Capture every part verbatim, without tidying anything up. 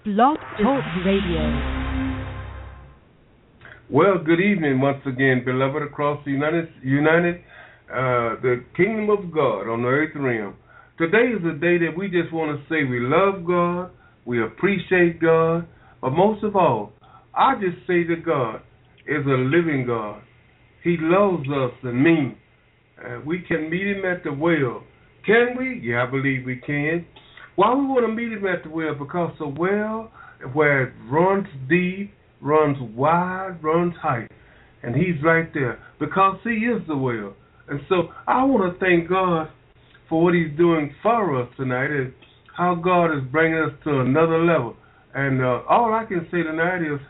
Blog Talk Radio. Well, good evening once again, beloved, across the United, United, uh, the Kingdom of God on the earth realm. Today is a day that we just want to say we love God, we appreciate God, but most of all, I just say that God is a living God. He loves us and me. Uh, we can meet Him at the well. Can we? Yeah, I believe we can. Why we want to meet Him at the well? Because the well, where it runs deep, runs wide, runs high, and He's right there because He is the well. And so I want to thank God for what He's doing for us tonight and how God is bringing us to another level. And uh, all I can say tonight is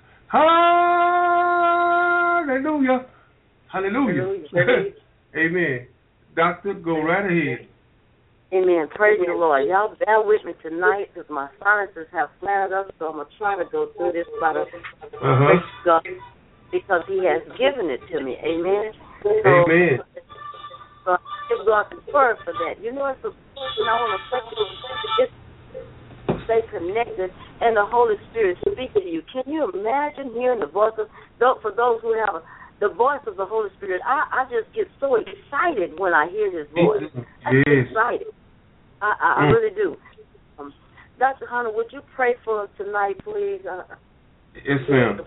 hallelujah, hallelujah, hallelujah. Amen. Doctor, go right ahead. Amen. Praise the Lord. Y'all bear with me tonight because my sinuses have flared up, so I'm going to try to go through this by the uh-huh. grace of God because He has given it to me. Amen. So, Amen. So I give God the word for that. You know, it's a, you know, I want to say it's stay connected and the Holy Spirit speak to you. Can you imagine hearing the voice of, for those who have a, the voice of the Holy Spirit? I, I just get so excited when I hear His voice. I get yes. excited. I, I, I really do. Um, Doctor Hunter, would you pray for us tonight, please? Uh, yes, ma'am.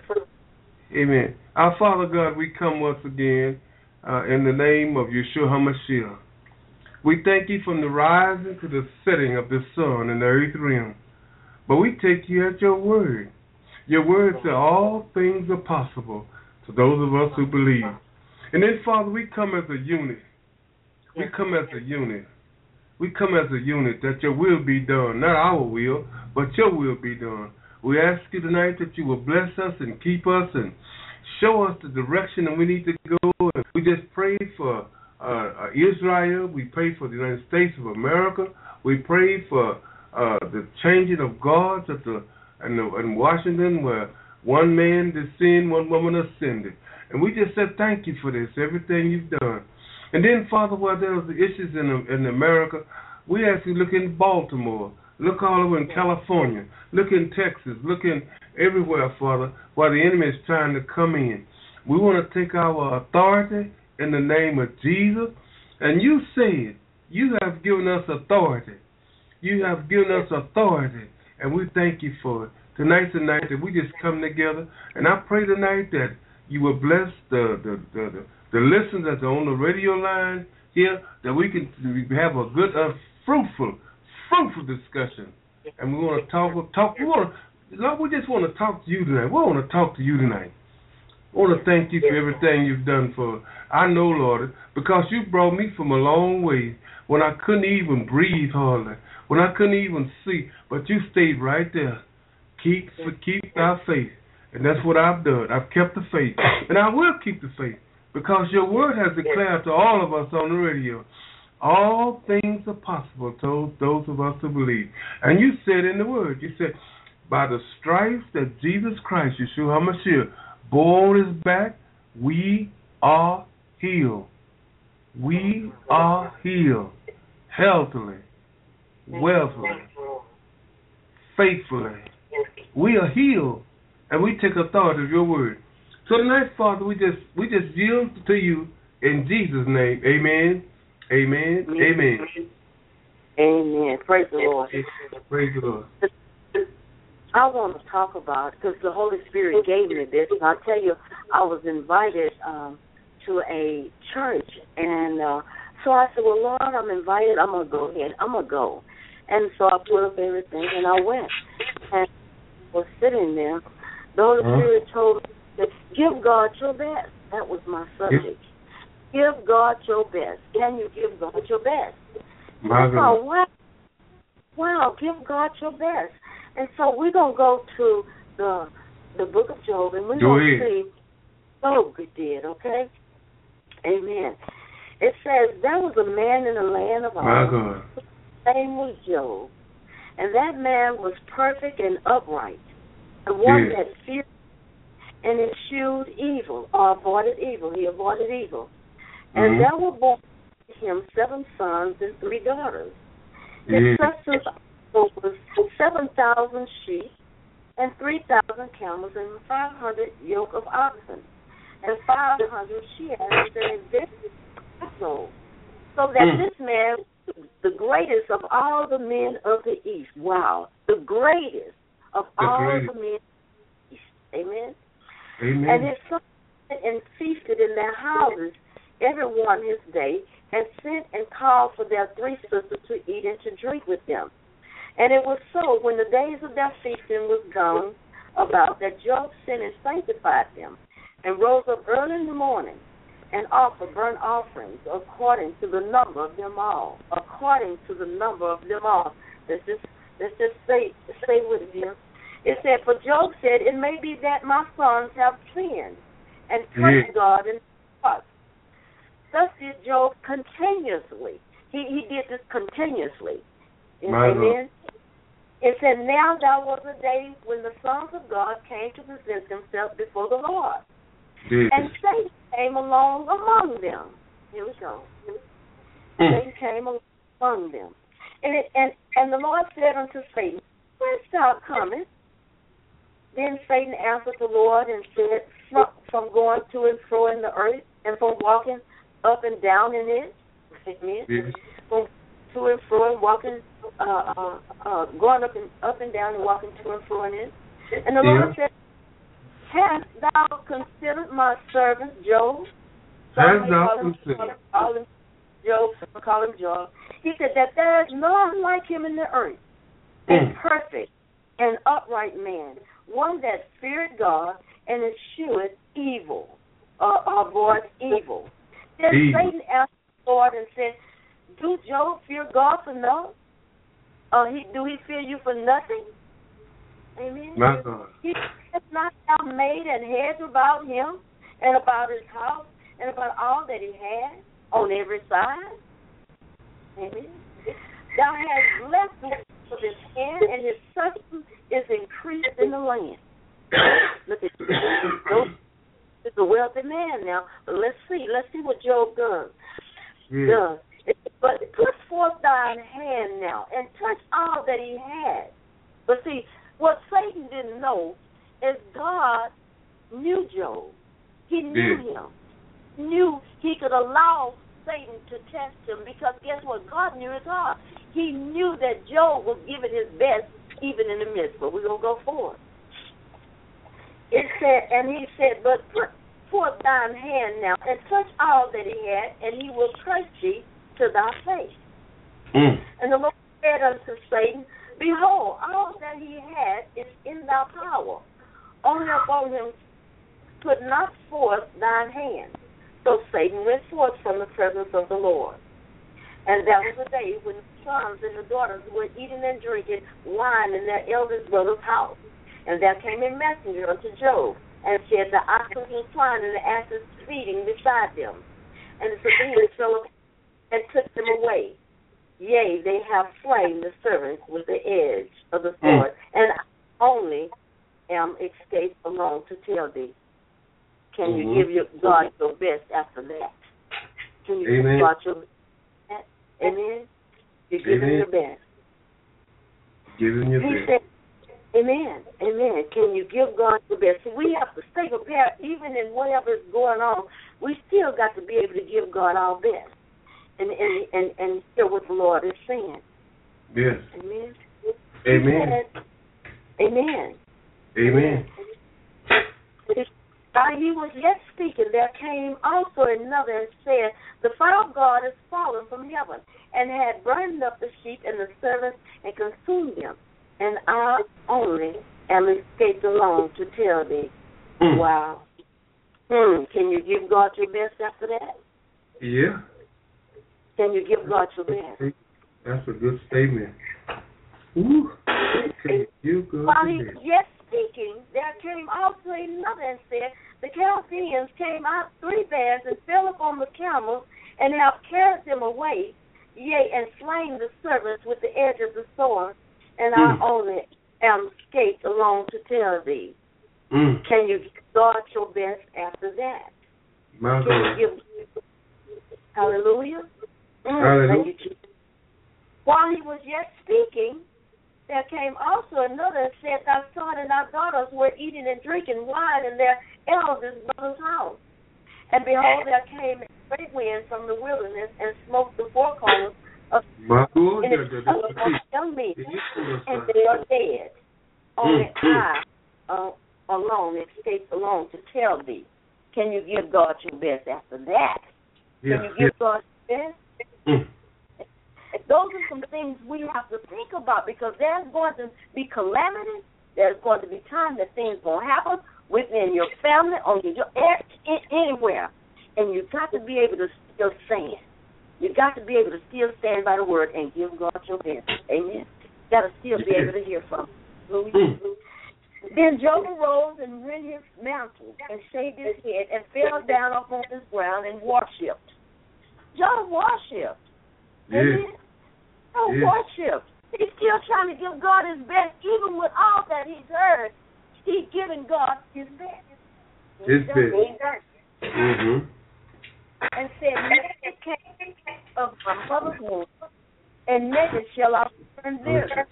Amen. Our Father God, we come once again uh, in the name of Yeshua HaMashiach. We thank You from the rising to the setting of the sun in the earth realm. But we take You at Your word. Your word says all things are possible to those of us who believe. And then, Father, we come as a unit. We come as a unit. We come as a unit that Your will be done. Not our will, but Your will be done. We ask You tonight that You will bless us and keep us and show us the direction that we need to go. And we just pray for uh, Israel. We pray for the United States of America. We pray for uh, the changing of gods at the, in, the, in Washington where one man descended, one woman ascended. And we just said thank You for this, everything You've done. And then, Father, while there's the issues in, in America, we ask You look in Baltimore, look all over in California, look in Texas, look in everywhere, Father, while the enemy is trying to come in. We want to take our authority in the name of Jesus. And You said You have given us authority. You have given us authority, and we thank You for it. Tonight's the night that we just come together, and I pray tonight that You will bless the the, the, the the listeners that are on the radio line here, that we can have a good, uh, fruitful, fruitful discussion. And we want to talk, talk. We want to, Lord, we just want to talk to You tonight. We want to talk to You tonight. I want to thank You for everything You've done for us. I know, Lord, because You brought me from a long way when I couldn't even breathe hardly, when I couldn't even see, but You stayed right there. Keep, keep Thy faith. And that's what I've done. I've kept the faith. And I will keep the faith. Because Your word has declared to all of us on the radio, all things are possible to those of us who believe. And You said in the word, You said, by the stripes that Jesus Christ, Yeshua HaMashiach, bore on His back, we are healed. We are healed. Healthily, wealthily, faithfully. We are healed. And we take authority of Your word. So tonight, Father, we just we just yield to You in Jesus' name. Amen. Amen. Amen. Amen. Praise the Lord. Praise the Lord. I want to talk about, because the Holy Spirit gave me this, and I'll tell you, I was invited um, to a church, and uh, so I said, well, Lord, I'm invited. I'm going to go ahead. I'm going to go. And so I put up everything, and I went. And I was sitting there. The Holy uh-huh. Spirit told me, give God your best. That was my subject. Yes. Give God your best. Can you give God your best? My and so, wow, wow, give God your best. And so we're going to go to the the book of Job, and we're going to see Job did, okay? Amen. It says, there was a man in the land of Uz. His name was Job. And that man was perfect and upright, the one yes. that feared and eschewed evil, or avoided evil. He avoided evil. And mm-hmm. there were born to him seven sons and three daughters. His yes. substance was seven thousand sheep, and three thousand camels, and five hundred yoke of oxen, and five hundred sheep, and this household. So that mm. this man, the greatest of all the men of the East, wow, the greatest of the all greatest. the men of the East, amen? Amen. And his sons and feasted in their houses, every one his day, and sent and called for their three sisters to eat and to drink with them. And it was so, when the days of their feasting was gone about, that Job sent and sanctified them, and rose up early in the morning, and offered burnt offerings according to the number of them all. According to the number of them all. Let's just, let's just say, say with you. It said, for Job said, it may be that my sons have sinned, and cursed yeah. God in heart. Thus did Job continuously. He he did this continuously. Amen. It said, now there was a day when the sons of God came to present themselves before the Lord. Jesus. And Satan came along among them. Here we go. Mm. Satan came among them. And, it, and and the Lord said unto Satan, whence thou comest? Then Satan answered the Lord and said, from, from going to and fro in the earth, and from walking up and down in it. Amen. Yes. From to and fro and walking, uh, uh, uh, going up and up and down and walking to and fro in it. And the Lord yeah. said, hast thou considered my servant Job? Hast thou considered? Call him Job, some call him Job. He said that there is none like him in the earth, a mm. perfect and upright man, one that feared God and escheweth evil, uh, avoid evil. Then evil. Satan asked the Lord and said, do Job fear God for no? Uh, he, do he fear you for nothing? Amen. My God. He has not thou made an hedge about him and about his house and about all that he had on every side. Amen. Thou hast blessed him with his hand, and his substance is increased in the land. Look at Job. He's a wealthy man now. But let's see. Let's see what Job does. Yeah. does. But put forth thine hand now and touch all that he had. But see, what Satan didn't know is God knew Job. He knew yeah. him. Knew he could allow Satan to test him because guess what? God knew his heart. He knew that Job was giving his best even in the midst. But we're going to go forward. It said, and he said, but put forth thine hand now and touch all that he had, and he will crush thee to thy face. Mm. And the Lord said unto Satan, behold, all that he had is in thy power. Only upon him put not forth thine hand. So Satan went forth from the presence of the Lord. And that was a day when the sons and the daughters were eating and drinking wine in their eldest brother's house. And there came a messenger unto Job, and said, the oxen were swine and the asses feeding beside them. And the Sabaeans fell and took them away. Yea, they have slain the servants with the edge of the sword, mm. and I only am escaped alone to tell thee. Can mm-hmm. you give your God your best after that? Can you Amen. give God your best? Amen? You give him your best. Give him your he best. Said, Amen. Amen. Can you give God your best? So we have to stay prepared even in whatever is going on. We still got to be able to give God our best. And and and, and hear what the Lord is saying. Yes. Amen. Amen. Amen. Amen. While he was yet speaking, there came also another and said, the fire of God is fallen from heaven, and had burned up the sheep and the servants and consumed them. And I only am escaped alone to tell thee. Mm. Wow. Hmm. Can you give God your best after that? Yeah. Can you give God your best? That's a good statement. Ooh. Can you give God While he your was best? yet speaking, there came also another and said, the Chaldeans came out three bands and fell upon the camels and have carried them away, yea, and slain the servants with the edge of the sword, and mm. I only am escaped alone to tell thee. Mm. Can you give God your best after that? My Can God. you give Hallelujah? Mm. Hallelujah. While he was yet speaking, there came also another and said, Thy son and thy daughters were eating and drinking wine in their eldest brother's house. And behold, there came a great wind from the wilderness and smote the four corners of young men, and they are dead. Only I uh, alone escaped alone to tell thee. Can you give God your best after that? Yeah. Can you give God your best? Mm. Those are some things we have to think about, because there's going to be calamity. There's going to be time that things going to happen within your family, on your job, anywhere. And you've got to be able to still stand. You've got to be able to still stand by the word and give God your best. Amen? You've got to still be able to hear from him. Mm. Then Job arose and rent his mantle and shaved his head and fell down upon his ground and worshipped. Job worshipped. Amen? No yeah. worship. He's still trying to give God his best, even with all that he's heard. He's giving God his best. His best. Mm-hmm. And said, naked came of my mother's womb, and naked shall I return thither.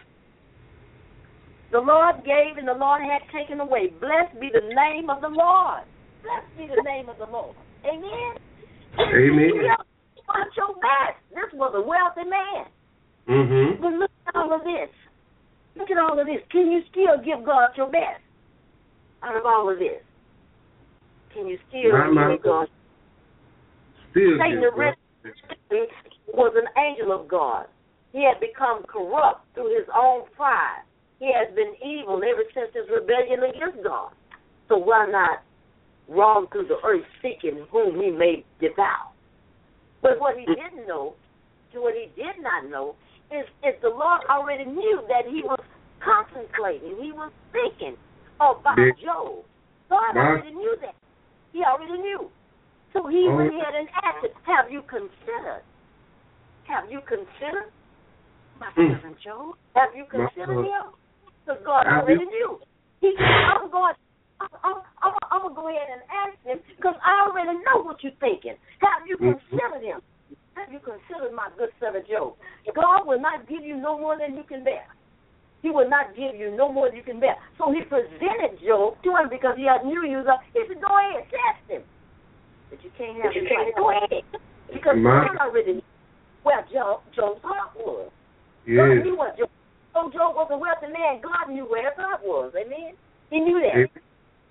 The Lord gave, and the Lord had taken away. Blessed be the name of the Lord. Blessed be the name of the Lord. Amen. Amen. Want your best. This was a wealthy man. Mm-hmm. But look at all of this. Look at all of this. Can you still give God your best out of all of this? Can you still my, give God? Still Satan give God. was an angel of God. He had become corrupt through his own pride. He has been evil ever since his rebellion against God. So why not roam through the earth seeking whom he may devour? But what he didn't know, what he did not know, is, is the Lord already knew that he was contemplating, he was thinking about yeah. Job. God yeah. already knew that. He already knew. So he oh. went ahead and asked him, have you considered? Have you considered my mm. servant Job? Have you considered my, him? Because God have already you? knew. He said, I'm going I'm, I'm, I'm, I'm going to go ahead and ask him, because I already know what you're thinking. Have you considered him? Have you considered my good servant Job? God will not give you no more than you can bear. He will not give you no more than you can bear. So he presented Job to him because he knew he was up. He said, go ahead, test him. But you can't have him fight. Go ahead. Because God already knew where Job, Job's heart was. Yes. God knew what Job, so Job was a wealthy man. God knew where his heart was. Amen? He knew that. Yes.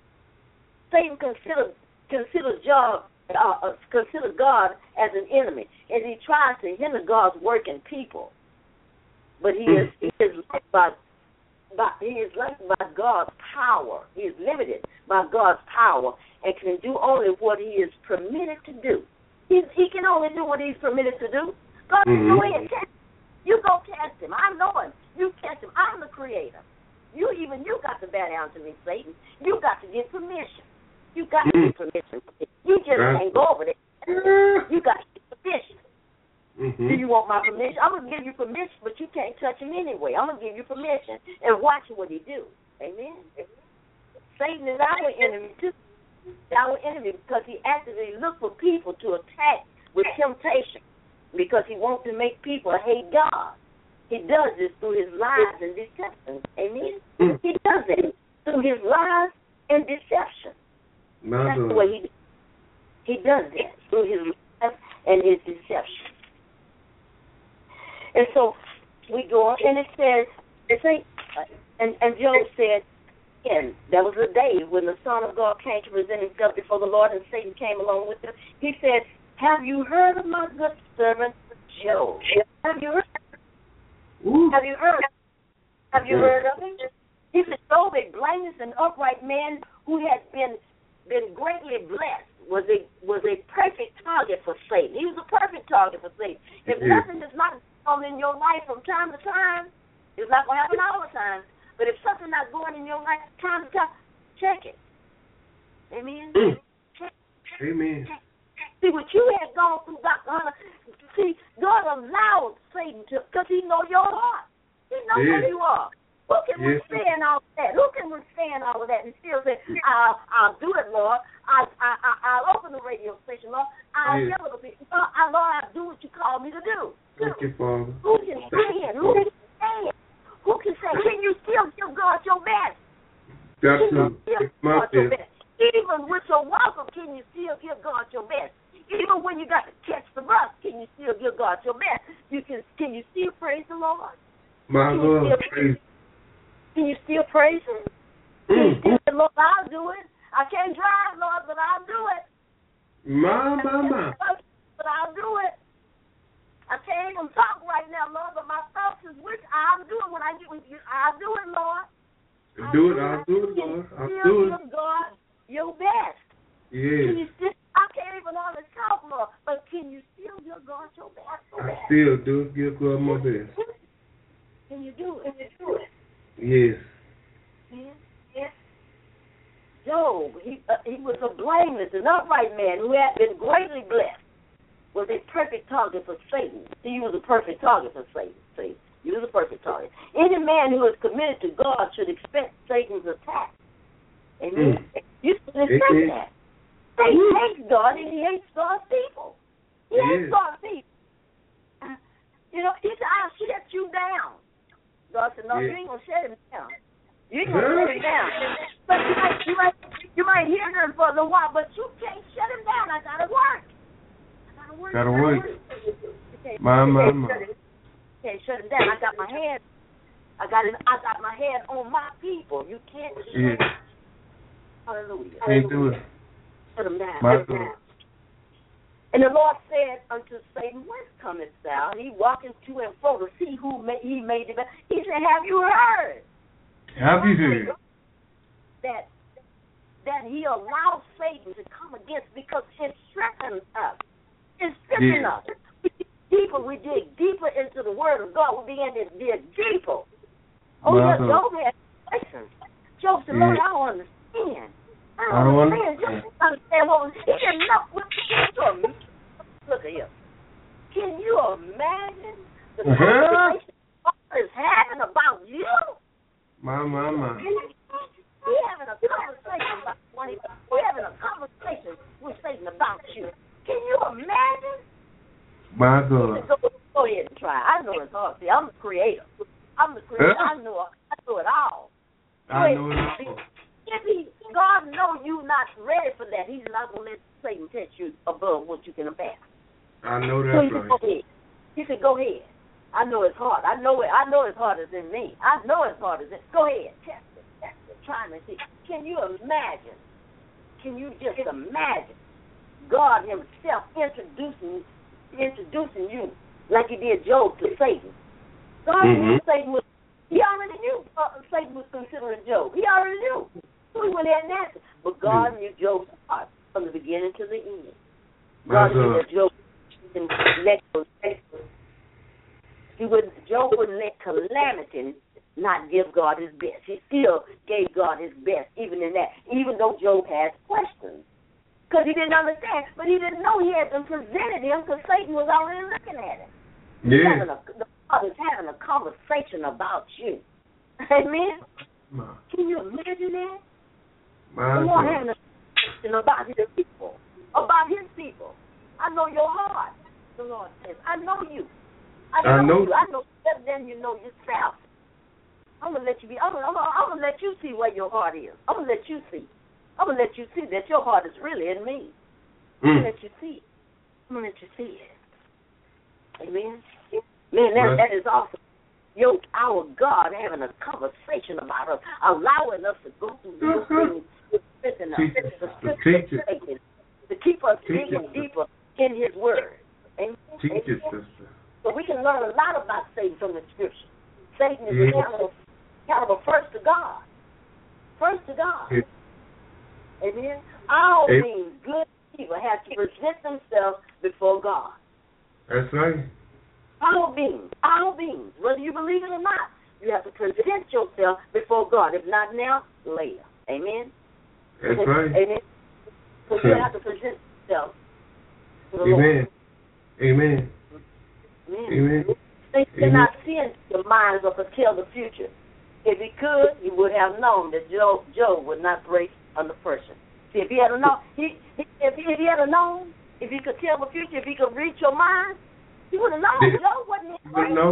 Satan considered considered Job, uh, considered God as an enemy, and he tries to hinder God's work in people. But he is he is led by, by he is led by God's power. He is limited by God's power and can do only what he is permitted to do. He he can only do what he's permitted to do. God can mm-hmm. go ahead and test him. You go test him. I know him. You test him. I'm the creator. You even you got to bow down to me, Satan. You got to get permission. You got to get permission. You just can't go over there. You got to get permission. Mm-hmm. Do you want my permission? I'm going to give you permission, but you can't touch him anyway. I'm going to give you permission and watch what he do. Amen? Satan is our enemy, too. Our enemy because he actively looks for people to attack with temptation because he wants to make people hate God. He does this through his lies and deception. Amen? Mm. He does it through his lies and deception. Not That's the way he he does that, through his life and his deception. And so we go on, and it says, it say, and, and Job said, and there was a day when the Son of God came to present himself before the Lord, and Satan came along with him. He said, have you heard of my good servant Job? Have you heard? Ooh. Have you heard? Have you heard of him? He said, Job, a blameless and upright man who had been been greatly blessed, was a was a perfect target for Satan. He was a perfect target for Satan. If yeah. nothing is not going in your life from time to time, it's not going to happen all the time. But if something's not going in your life time to time, check it. Amen. Mm. Check. Amen. Check. See what you had gone through, Doctor Hunter. See, God allowed Satan to, because He knows your heart. He knows yeah. who you are. Who can yes. withstand all of that? Who can withstand all of that and still say, I'll, I'll do it, Lord. I, I, I, I'll open the radio station, Lord. I'll yes. tell the people, Lord, I'll do what you call me to do. Thank you, Father. Who can stand? Who can stand? Who can say, Got to. My best. Even with your welcome, can you still give God your best? Even when you got to catch the bus, can you still give God your best? You can. Can you still praise the Lord? My can Lord, you still, praise. Can you still praise Him? Can you still say, Lord, I'll do it. I can't drive, Lord, but I'll do it. My, my, my. But I'll do it. I can't even talk right now, Lord, but my thoughts is which I'll do it when I get with you. I'll do it, Lord. I'll do it, I'll do it, Lord. I'll do it. Give God your best. Yes. Can you still, I can't even hardly talk, Lord, but can you still give God your best? I still do give God my best. Can you do it? Can you do it? Yes. Yes. Yes. Job, he uh, he was a blameless and upright man who had been greatly blessed. Was a perfect target for Satan. He was a perfect target for Satan. See, he was a perfect target. Any man who is committed to God should expect Satan's attack. Amen. Mm. You should expect it, that. Satan mm. hates God and he hates God's people. He yes. hates God's people. Uh, you know, he said, I'll shut you down. God said, no, yes. you ain't going to shut him down. You ain't going to shut him down. But you might, you might, you might hear him for a little while, but you can't shut him down. I got to work. Work, Gotta work. My, my, my. Can't shut it down. I got my hand. I got it. I got my hand on my people. You can't shut yeah. it. Hallelujah. Can't do it. Shut them down. My Shut them down. And the Lord said unto Satan, whence comest thou? He walketh to and fro to see who made, he made it. He said, have you heard? Have you heard? That that he allowed Satan to come against because it strengthens us. It's stripping yeah. us. Deeper we dig, deeper into the Word of God, we begin to dig deeper. Oh, yeah, Job had questions. Job said, Lord, yeah. I don't understand. I don't, I don't understand. Job didn't understand what was, he didn't know what was. Look at him. Can you imagine the uh-huh. conversation God is having about you? My, my, my. We're having a conversation about We're having a conversation with Satan about you. Can you imagine? My God. Go, go ahead and try. I know it's hard. See, I'm the creator. I'm the creator. Huh? I know I know it all. I know it all. If he, God know you not ready for that, he's not going to let Satan touch you above what you can bear. I know that, so he right. Said, go ahead. He said, go ahead. I know it's hard. I know it. I know it's harder than me. I know it's harder than. Go ahead. Test it. Test it. Trying to see. Can you imagine? Can you just imagine God himself introducing introducing you like he did Job to Satan? God mm-hmm. knew Satan was, he already knew uh, Satan was considering Job. He already knew. So he went ahead and answered. But God mm-hmm. knew Job's heart from the beginning to the end. God knew that Job wouldn't let he wouldn't, Job wouldn't let calamity not give God his best. He still gave God his best, even in that, even though Job has questions. Because he didn't understand, but he didn't know he had them presented him because Satan was already looking at him. Yeah. Having a, the Father's having a conversation about you. Amen? My. Can you imagine that? My the Lord having a conversation about his people. About his people. I know your heart, the Lord says. I know you. I know, I know you. I know better than you know yourself. I'm going to let you be. I'm going to let you see where your heart is. I'm going to let you see. I'm going to let you see that your heart is really in me. I'm going to let you see it. I'm going to let you see it. Amen? Man, that, that is awesome. Yo, our God having a conversation about us, allowing us to go through those things, strengthening us, to keep us digging deeper in his word. Amen? Teach it, sister. So we can learn a lot about Satan from the scripture. Satan is yeah. accountable, accountable first to God. First to God. Yeah. Amen. All hey. means good people have to present themselves before God. That's right. All beings, all beings, whether you believe it or not, you have to present yourself before God. If not now, later. Amen. That's right. Amen. So you have to present yourself to the Amen. Lord. Amen. Amen. Amen. They cannot see into your minds or foretell the future. If he could, he would have known that Job, Job would not break under pressure. See, if he had known, he, if, he, if he had known, if he could tell the future, if he could read your mind, he would have known. Yeah. Job wasn't He would have known.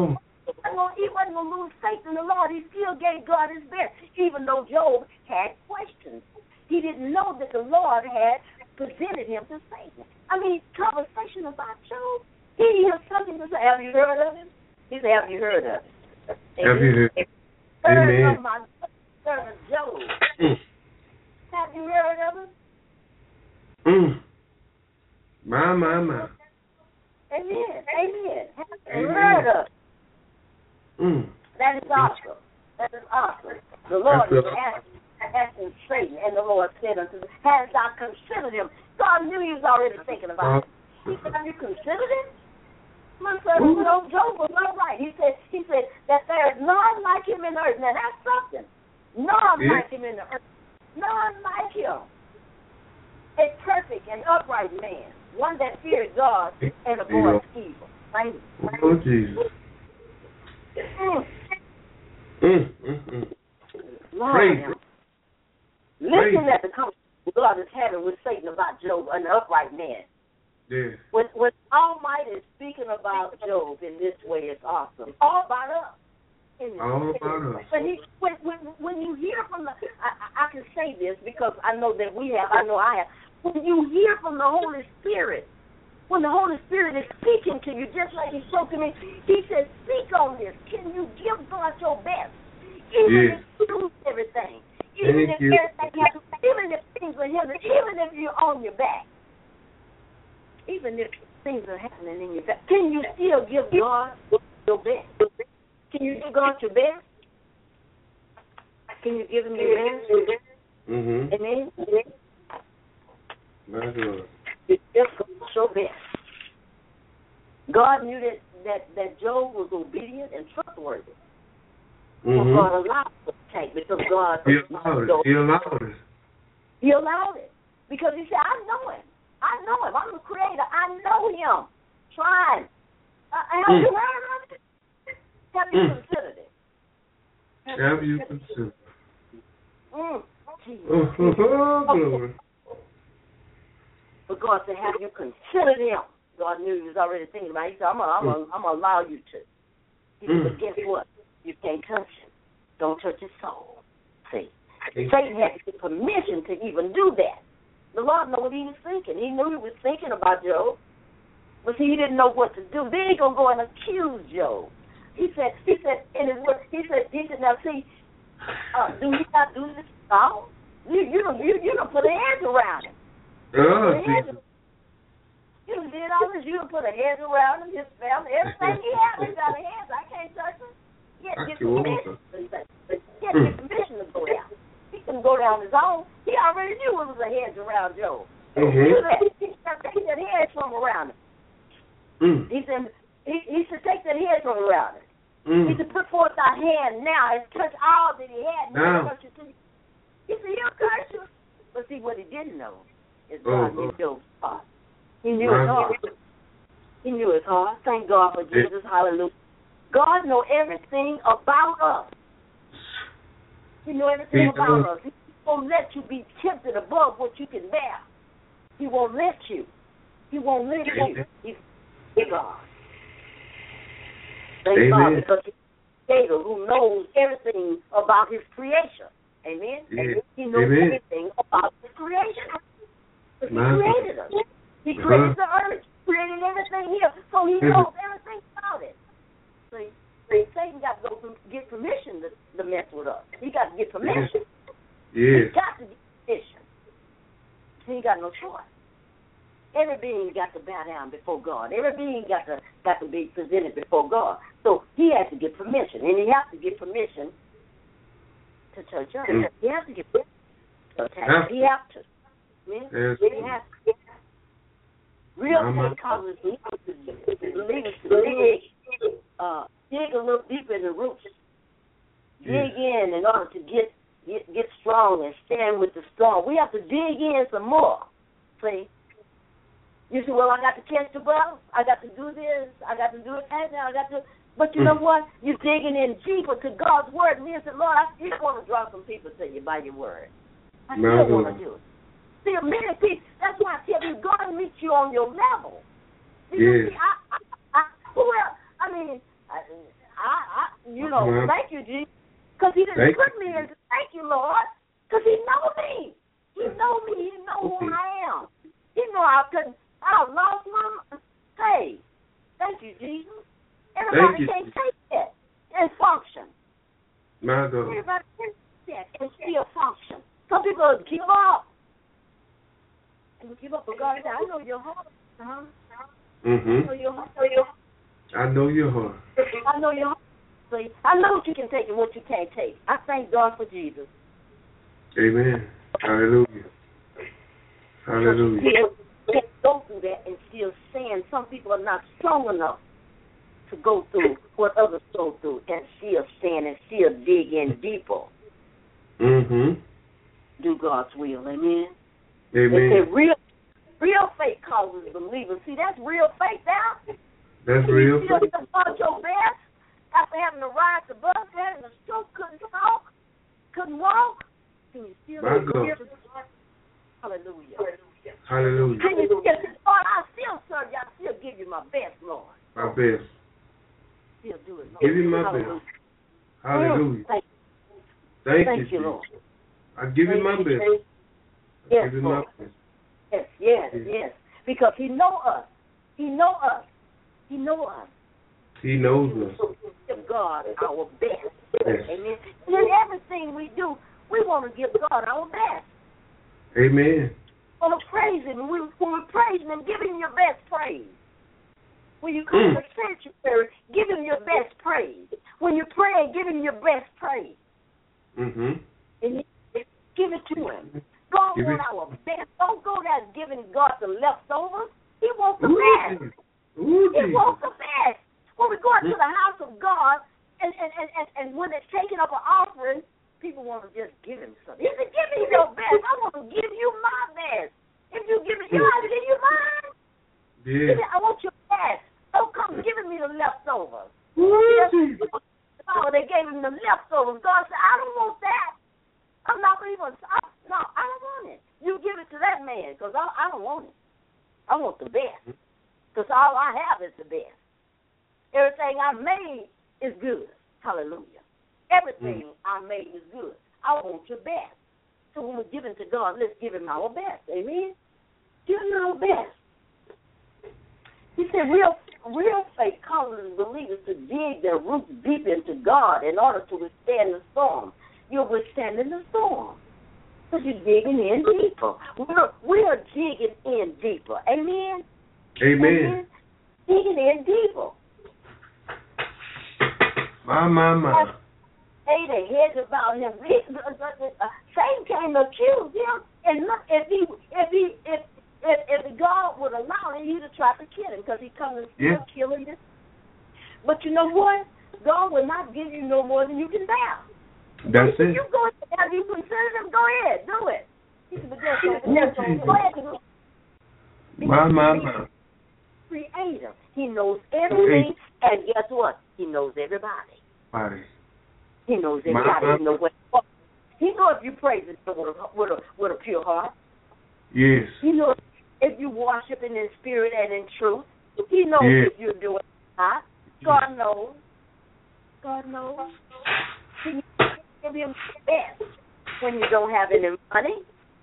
Well, he wasn't going to lose faith in the Lord. He still gave God his best, even though Job had questions. He didn't know that the Lord had presented him to Satan. I mean, conversation about Job. He has something to say. Have you heard of him? He said, have you heard of him? Have you heard? Heard Amen. of my servant Job. Mm. Have you heard of him? Mm. My, my, my. Amen. Amen. Have you Amen. heard of him? Mm. That is awesome. That is awesome. The Lord That's is asking, asking Satan, and the Lord said unto him, hast thou considered him? God knew he was already thinking about it. He said, have you considered him? My son, no, Job was not right. He said, he said that there is none like him in the earth. Now that's something. None Yeah. like him in the earth. None like him. A perfect and upright man, one that feared God and avoids evil. Thank you. Oh, Jesus. Mm. Mm, mm, mm. Lord, Praise him. Praise Listen at the conversation God is having with Satan about Job, an upright man. Yes. When, when Almighty is speaking about Job in this way, it's awesome. All about us. Isn't it? All about us. When, he, when, when, when you hear from the, I, I can say this because I know that we have, I know I have. When you hear from the Holy Spirit, when the Holy Spirit is speaking to you, just like he spoke to me, he says, speak on this. Can you give God your best? Even Yes. if you lose everything. Even Thank if you. everything happens, even if things are hindering, even if you're on your back. Even if things are happening in your back. Can you still give God your best? Can you give God your best? Can you give him your best? Mm-hmm. Amen? My God. It's just your best. God knew that, that, that Job was obedient and trustworthy. Mm-hmm. So God allowed it to take because God He allowed it. He allowed it. He allowed it. Because he said, I know him. I know him. I'm the creator. I know him. Try him. Uh, have Mm. you heard of it? Have you Mm. considered it? Have you considered? Mm. Jesus. Oh, oh, glory. But God said, have you considered him? God knew he was already thinking about it. He said, I'm going to I'm to allow you to. He said, Mm. but guess what? You can't touch him. Don't touch his soul. See? Okay. Satan had to get permission to even do that. The Lord knew what he was thinking. He knew he was thinking about Job. But see, he didn't know what to do. Then he's going to go and accuse Job. He said, he said, in his word, he said, he said, now see, uh, do he not do this now? You, you don't, you, you don't put a hedge around him. Oh, You Jesus. You done did all this. You done put a hedge around him, his family, everything he has, he got a hedge. I can't touch him. He had to get permission. He had to get permission to go down. He couldn't go down his own. He already knew it was a hedge around Job. Mm-hmm. He knew that. He said, take that hedge from around him. Mm. He said, he, he said, take that hedge from around him. Mm. He said, put forth thy hand now and touch all that he had. Now. Touch it to you. He said, he'll curse you. But see, what he didn't know is Oh, God knew oh. Job's heart. He knew My his heart. He knew his heart. Thank God for Jesus. Hallelujah. God knows everything about us. He knows everything He about knows. us. He won't let you be tempted above what you can bear. He won't let you. He won't let you. He's God. Thank Amen. God because he's the creator who knows everything about his creation. Amen? Yeah. He knows Amen. everything about his creation. Because he My created us. He Uh-huh. created the earth. He created everything here. So he Mhm. knows everything about it. See, see, Satan got to go to get permission to, to mess with us. He got to get permission. Yes. He got to get permission. He ain't got no choice. Every being got to bow down before God. Every being got to got to be presented before God. So he has to get permission, and he has to get permission to touch us. Mm. He has to get permission to attack Yeah. us. He has to. Amen? Yes. He has to. Real Mama. faith causes believers to dig, uh, dig a little deeper in the roots. Dig Yes. in in order to get, get get strong and stand with the strong. We have to dig in some more. See? You say, well, I got to catch the ball. I got to do this. I got to do it that now. I got to. But you know what? You're digging in deeper to God's word. And you say, Lord, I still want to draw some people to you by your word. I still My want God. to do it. See, many people, that's why I tell you, God meets you on your level. See, Yes. see, I, I, I, well, I mean, I, I, I you know, well, thank you, Jesus. Because he didn't put me in. Thank you, Lord. Because he know me. He know me. He know who I am. He know I couldn't. I lost my. Hey, thank you, Jesus. Everybody you. can't take that and function. My God. Everybody can't take that and still function. Some people give up. And give up, but God said, I know your heart. Uh-huh. Mm-hmm. I know your heart. I know your heart. I know your heart. See, I know what you can take and what you can't take. I thank God for Jesus. Amen. Hallelujah. Hallelujah. You can't go through that and still saying some people are not strong enough to go through what others go through and still stand and still dig in deeper. Mm-hmm. Do God's will. Amen. Amen. They say real, real faith causes believers. See, that's real faith now. That's real faith. You faith. still about your best after having to ride the bus, having a stroke, couldn't talk, couldn't walk. Can you still My God. Hallelujah. Hallelujah. Can you still say, Lord, I still serve you. I still give you my best, Lord. My best. Still do it, Lord. Give you my Hallelujah. best. Hallelujah. Thank, Thank, Thank you, you, Lord. I give you my Thank best. you. I Yes, give you my Lord. best. Yes, yes, Yes. yes. Because he know us. He know us. He know us. He knows us. Give God our best. Yes. Amen. And in everything we do, we want to give God our best. Amen. We want to praise him. We, when we're praising him, give him your best praise. When you come Mm. to the sanctuary, give him your best praise. When you pray, give him your best praise. Mm-hmm. And give it to him. God Give wants it. our best. Don't go there giving God the leftovers. He wants the Ooh, best. Jesus. Ooh, He Jesus. wants the best. When we go into the house of God, and, and, and, and, and when they're taking up an offering, people want to just give him something. He said, give me your best. I want to give you my best. If you give me, you have to give you mine. Yeah. He said, I want your best. Don't come giving me the leftovers. Ooh, Yes. Jesus. Oh, they gave him the leftovers. God said, I don't want that. I'm not even, I, no, I don't want it. You give it to that man because I, I don't want it. I want the best because all I have is the best. Everything I made is good. Hallelujah. Everything mm. I made is good. I want your best. So when we're giving to God, let's give him our best. Amen? Give him our best. He said real real faith causes believers to dig their roots deep into God in order to withstand the storm. You're withstanding the storm because you're digging in deeper. We're, we're digging in deeper. Amen? Amen. Amen? Digging in deeper. My, my, my. Hey, the heads about him. Satan came to accuse him, and look, if he, if he, if if, if God would allow him, he'd have tried to kill him because he comes and still yeah. killing you. But you know what? God will not give you no more than you can bear. That's if it. You go ahead, you consider him. Go ahead, do it. He said, but just don't, go ahead and do it. My, my, my. Creator. He knows everything, and guess what? He knows everybody. Body. He knows everybody. My, my. He knows what. He knows if you praise him with a, with a with a pure heart. Yes. He knows if you worship him in spirit and in truth. He knows yes. if you're doing it not. God knows. God knows. Can you give him best when you don't have any money?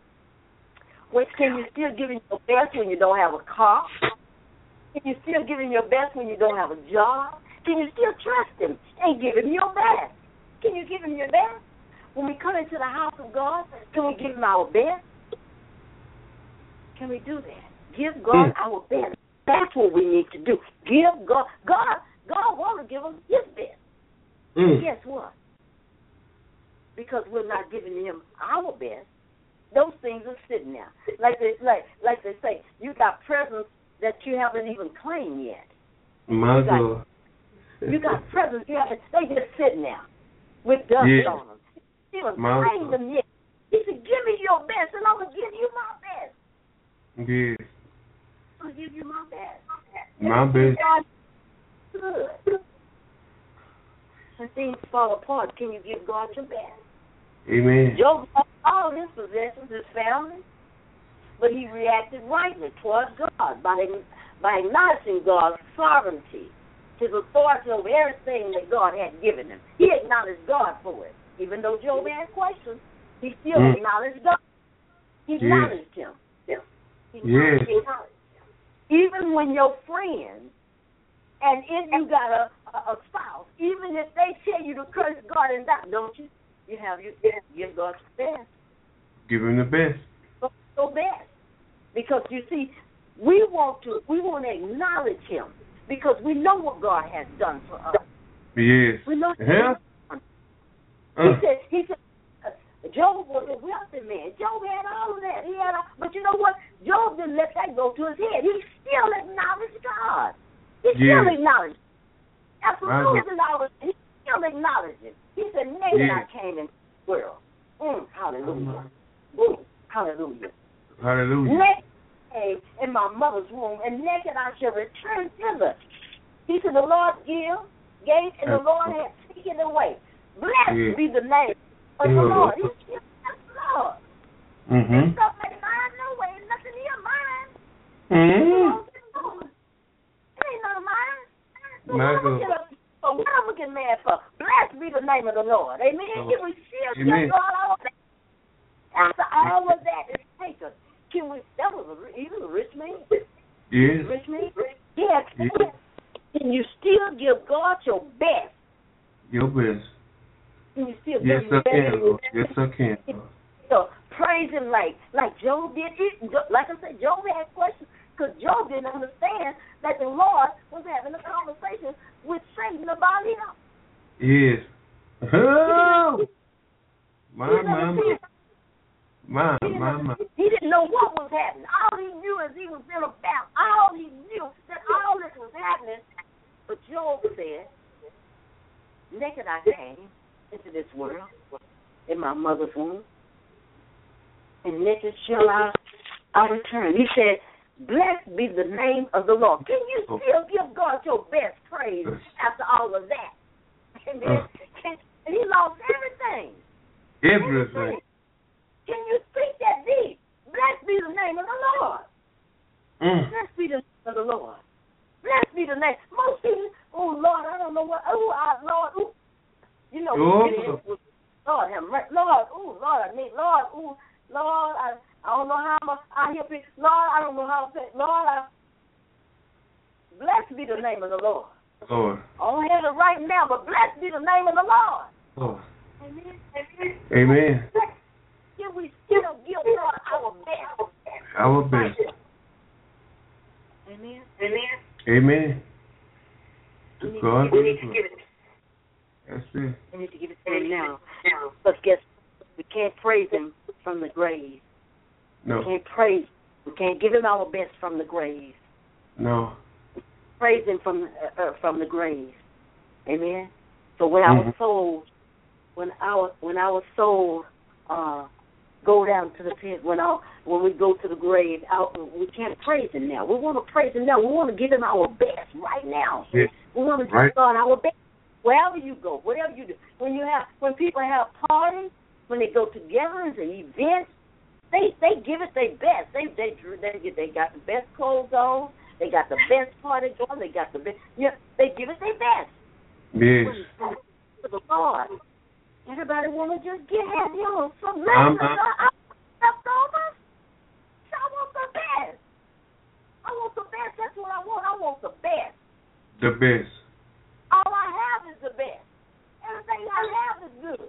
When, can you still give him your best when you don't have a car? Can you still give him your best when you don't have a job? Can you still trust him and give him your best? Can you give him your best? When we come into the house of God, can we give him our best? Can we do that? Give God mm. our best. That's what we need to do. Give God, God, God wants to give us his best. Mm. Guess what? Because we're not giving him our best, those things are sitting there. Like they, like, like they say, you got presents that you haven't even claimed yet. My you God. Got, you got presents you haven't, they just sitting there with dust yeah. on them. You haven't my claimed God. them yet. He said, give me your best and I'm going to give you my best. Yes. I'm going to give you my best. My best. Good. When things fall apart, can you give God your best? Amen. Job lost all his possessions, his family, but he reacted rightly towards God by, by acknowledging God's sovereignty his authority over everything that God had given him. He acknowledged God for it. Even though Job had questions, he still mm. acknowledged God. He acknowledged yes. him. He acknowledged yes. him. Even when your friends, and if you got a, a, a spouse, even if they tell you to curse God and die, don't you? You have your give God the best. Give him the best. The best. Because you see, we want to we want to acknowledge him because we know what God has done for us. Yes. We know yeah. He uh. said he said uh, Job was a wealthy man. Job had all of that. He had all, but you know what? Job didn't let that go to his head. He still acknowledged God. He yes. still acknowledged. Absolutely acknowledged. He still acknowledged it. He said, naked yes. I came in the world. Mm, hallelujah. Mm, hallelujah. Hallelujah. Naked I in my mother's womb, and naked I shall return thither. He said, the Lord give, gave, and the Lord has taken away. Blessed yes. be the name of the Lord. He's still the Lord. Mm-hmm. This stuff ain't mine no way. Nothing here mine. Mm-hmm. It ain't none of mine. So My what, am up, so what am I getting mad for? Blessed be the name of the Lord. Amen. Oh. Can we still give God all that? After all of that is taken, can we? That was a, he was a rich man. Yes. Rich man. Yeah. Yes. Can you still give God your best? Your best. Can you still yes, give your I can, best? Lord. Yes, I can. So praise him like like Job did. It, like I said, Job had questions because Job didn't understand that the Lord was having a conversation with Satan about him. Yes. Oh. My, my, my. My, he, my, my. He didn't know what was happening. All he knew is he was in a battle. All he knew that all this was happening. But Job said, naked I came into this world, in my mother's womb, and naked shall I, I return. He said, blessed be the name of the Lord. Can you still give God your best praise after all of that? And, then, and he lost everything. Everything. everything. Can you speak that deep? Blessed be the name of the Lord. Mm. Blessed be the name of the Lord. Blessed be the name. Most people, oh, Lord, I don't know what, oh, I, Lord, oh. You know, oh. Lord, have mercy. Lord, oh, Lord, I need, Lord, oh, Lord, I, I don't know how I'm, I hear people, Lord, I don't know how to say, Lord, I, blessed be the name of the Lord. Lord. I don't have it right now, but blessed be the name of the Lord. Lord. Amen. Amen. Amen. Can we still give God our best? Our best. Amen. Amen. Amen. To we God. Need, we need to give it. That's it. We need to give it to him now. But guess we can't praise him from the grave. No. We can't praise. We can't give him our best from the grave. No. Praise him from uh, uh, from the grave. Amen. So when mm-hmm. our soul, when our when our soul uh, go down to the pit, when our when we go to the grave, out, we can't praise him now. We want to praise him now. We want to give him our best right now. Yes. We want to give right. God our best. Wherever you go, whatever you do, when you have when people have parties, when they go together and events, they they give it their best. They they they get they got the best clothes on. They got the best party going. They got the best. Yeah, they give it their best. Yes. To the Lord. Everybody want to just get happy on some left over. I want the best. I want the best. That's what I want. I want the best. The best. All I have is the best. Everything I have is good.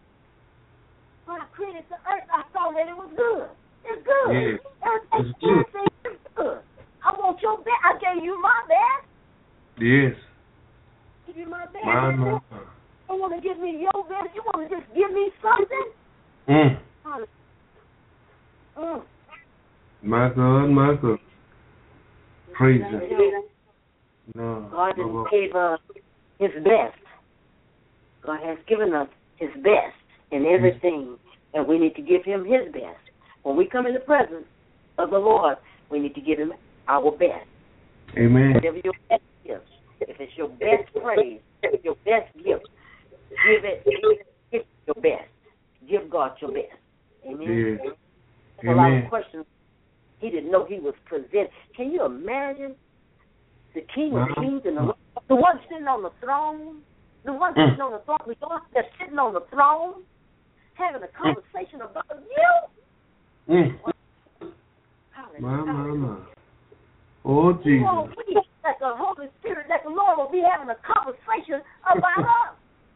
When I created the earth, I saw that it was good. It's good. Yes. Everything, it's good. everything is good. I want your best. I gave you my best. Yes. Give you my best. My, my, my. You want to give me your best? You want to just give me something? Mm. Mm. My God, my God. Praise Him. No. God has no. gave us His best. God has given us His best in everything, and we need to give Him His best. When we come in the presence of the Lord, we need to give Him our best. Amen. Whatever your best is, if it's your best praise, your best gift, give it, give it your best. Give God your best. Amen. Yes. There's a lot of questions. He didn't know he was presented. Can you imagine the King of Kings and the Lord of The one sitting on the throne, the one sitting mm. on the throne, the one that's sitting on the throne, having a conversation mm. about you. Mm. My, my, my. Oh, Jesus. Oh, we, that the Holy Spirit, that the Lord will be having a conversation about us.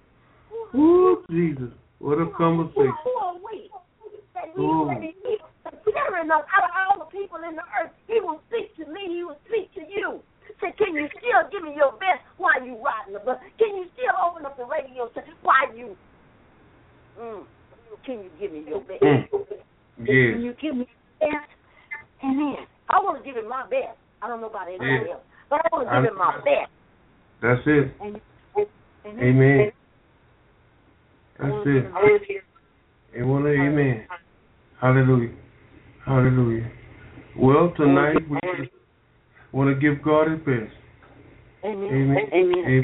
Oh, Jesus. What a conversation. Who are we? That we oh. will be considering us out of all the people in the earth. He will speak to me. He will speak to you. Say, can you still give me your best while you riding the bus? Can you still open up the radio and say, while you, mm, can you give me your best? Mm. Yes. Can you give me your best? Amen. I want to give him my best. I don't know about anybody yes. else, but I want to give him my best. That's it. Amen. Amen. That's it. Amen. Amen. Hallelujah. Hallelujah. Well, tonight we want to give God his best. Amen. Amen. Amen.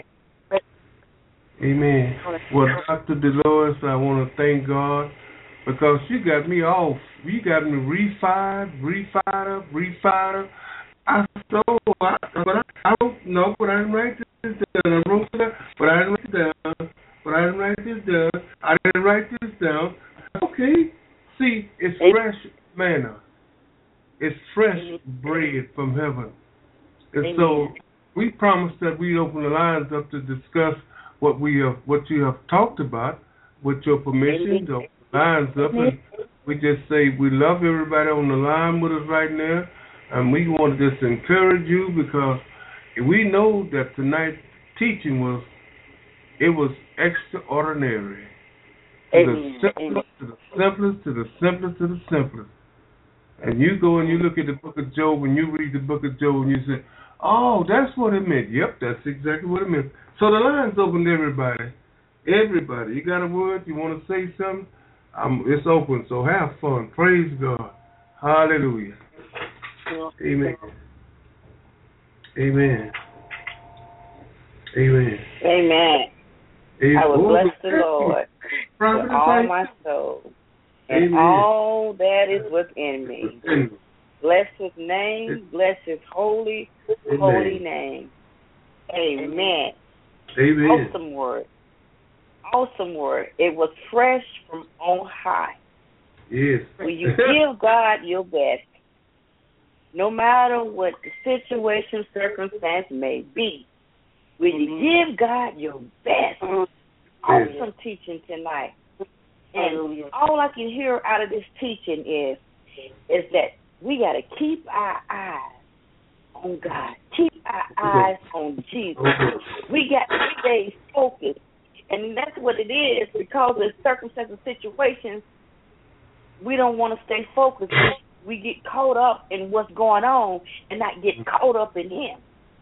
Amen. Well, Doctor Dolores, I want to thank God because you got me off. You got me refired, refired up, refired up. I so, I, but I, I don't know, but I didn't write this down. I wrote it down, but I didn't write it down. But I didn't write this down. I didn't write this down. Okay. See, it's fresh manna. It's fresh bread from heaven. And Amen. So we promised that we'd open the lines up to discuss what we have, what you have talked about. With your permission, to open the lines up, and we just say we love everybody on the line with us right now, and we want to just encourage you because we know that tonight's teaching was it was extraordinary. To the, simplest, to the simplest, to the simplest, to the simplest. And you go and you look at the book of Job and you read the book of Job and you say, oh, that's what it meant. Yep, that's exactly what it meant. So the line's open to everybody. Everybody. You got a word? You want to say something? Um, it's open, so have fun. Praise God. Hallelujah. Amen. Amen. Amen. Amen. Amen. I will bless the Lord with all my soul and Amen. All that is within me. Bless his name. Bless his holy, Amen. Holy name. Amen. Amen. Awesome word. Awesome word. It was fresh from on high. Yes. When you give God your best, no matter what the situation, circumstance may be, when you give God your best, awesome teaching tonight. And all I can hear out of this teaching is, is that we got to keep our eyes on God. Keep our eyes on Jesus. We got to stay focused. And that's what it is, because of circumstances, situations, we don't want to stay focused. We, we get caught up in what's going on and not get caught up in him.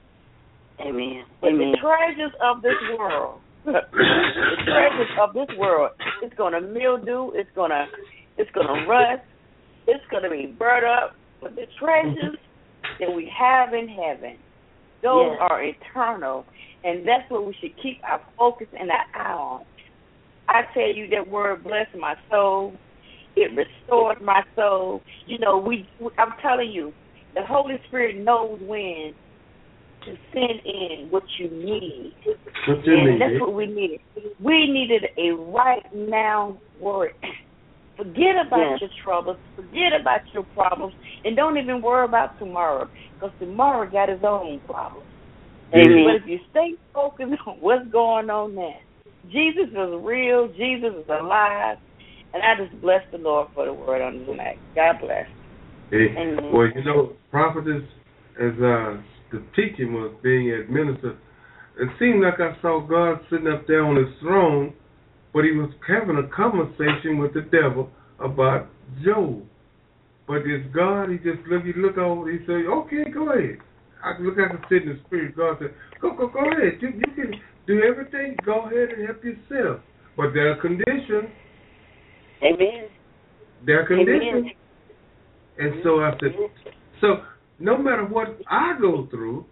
Amen. But Amen. the treasures of this world, the treasures of this world, it's going to mildew, it's going to it's going to rust, it's going to be burnt up. But the treasures that we have in heaven, those yes. are eternal. And that's what we should keep our focus and our eye on. I tell you, that word blessed my soul. It restored my soul. You know, we. I'm telling you, the Holy Spirit knows when to send in what you need. What you and need. That's what we needed. We needed a right now word. Forget about yes. your troubles. Forget about your problems. And don't even worry about tomorrow, because tomorrow got his own problems. Amen. But if you stay focused on what's going on there, Jesus is real, Jesus is alive, and I just bless the Lord for the word on tonight. God bless. Hey, well, you know, prophetess, as uh, the teaching was being administered, it seemed like I saw God sitting up there on his throne, but he was having a conversation with the devil about Job. But this God, he just look, he look over, he said, okay, go ahead. I look at the sit in the spirit. God said, go, go, go ahead. You, you can do everything. Go ahead and help yourself. But there are conditions. Amen. There are conditions. Amen. And so I said, so no matter what I go through,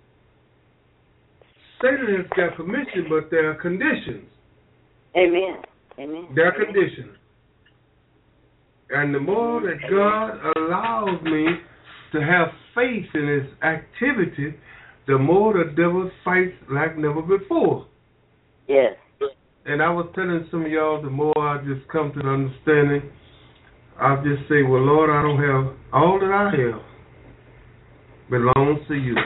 Satan has got permission, but there are conditions. Amen. Amen. There are conditions. And the more that God allows me to have faith in his activity, the more the devil fights like never before. Yes. And I was telling some of y'all, the more I just come to the understanding, I just say, well, Lord, I don't have, all that I have belongs to you.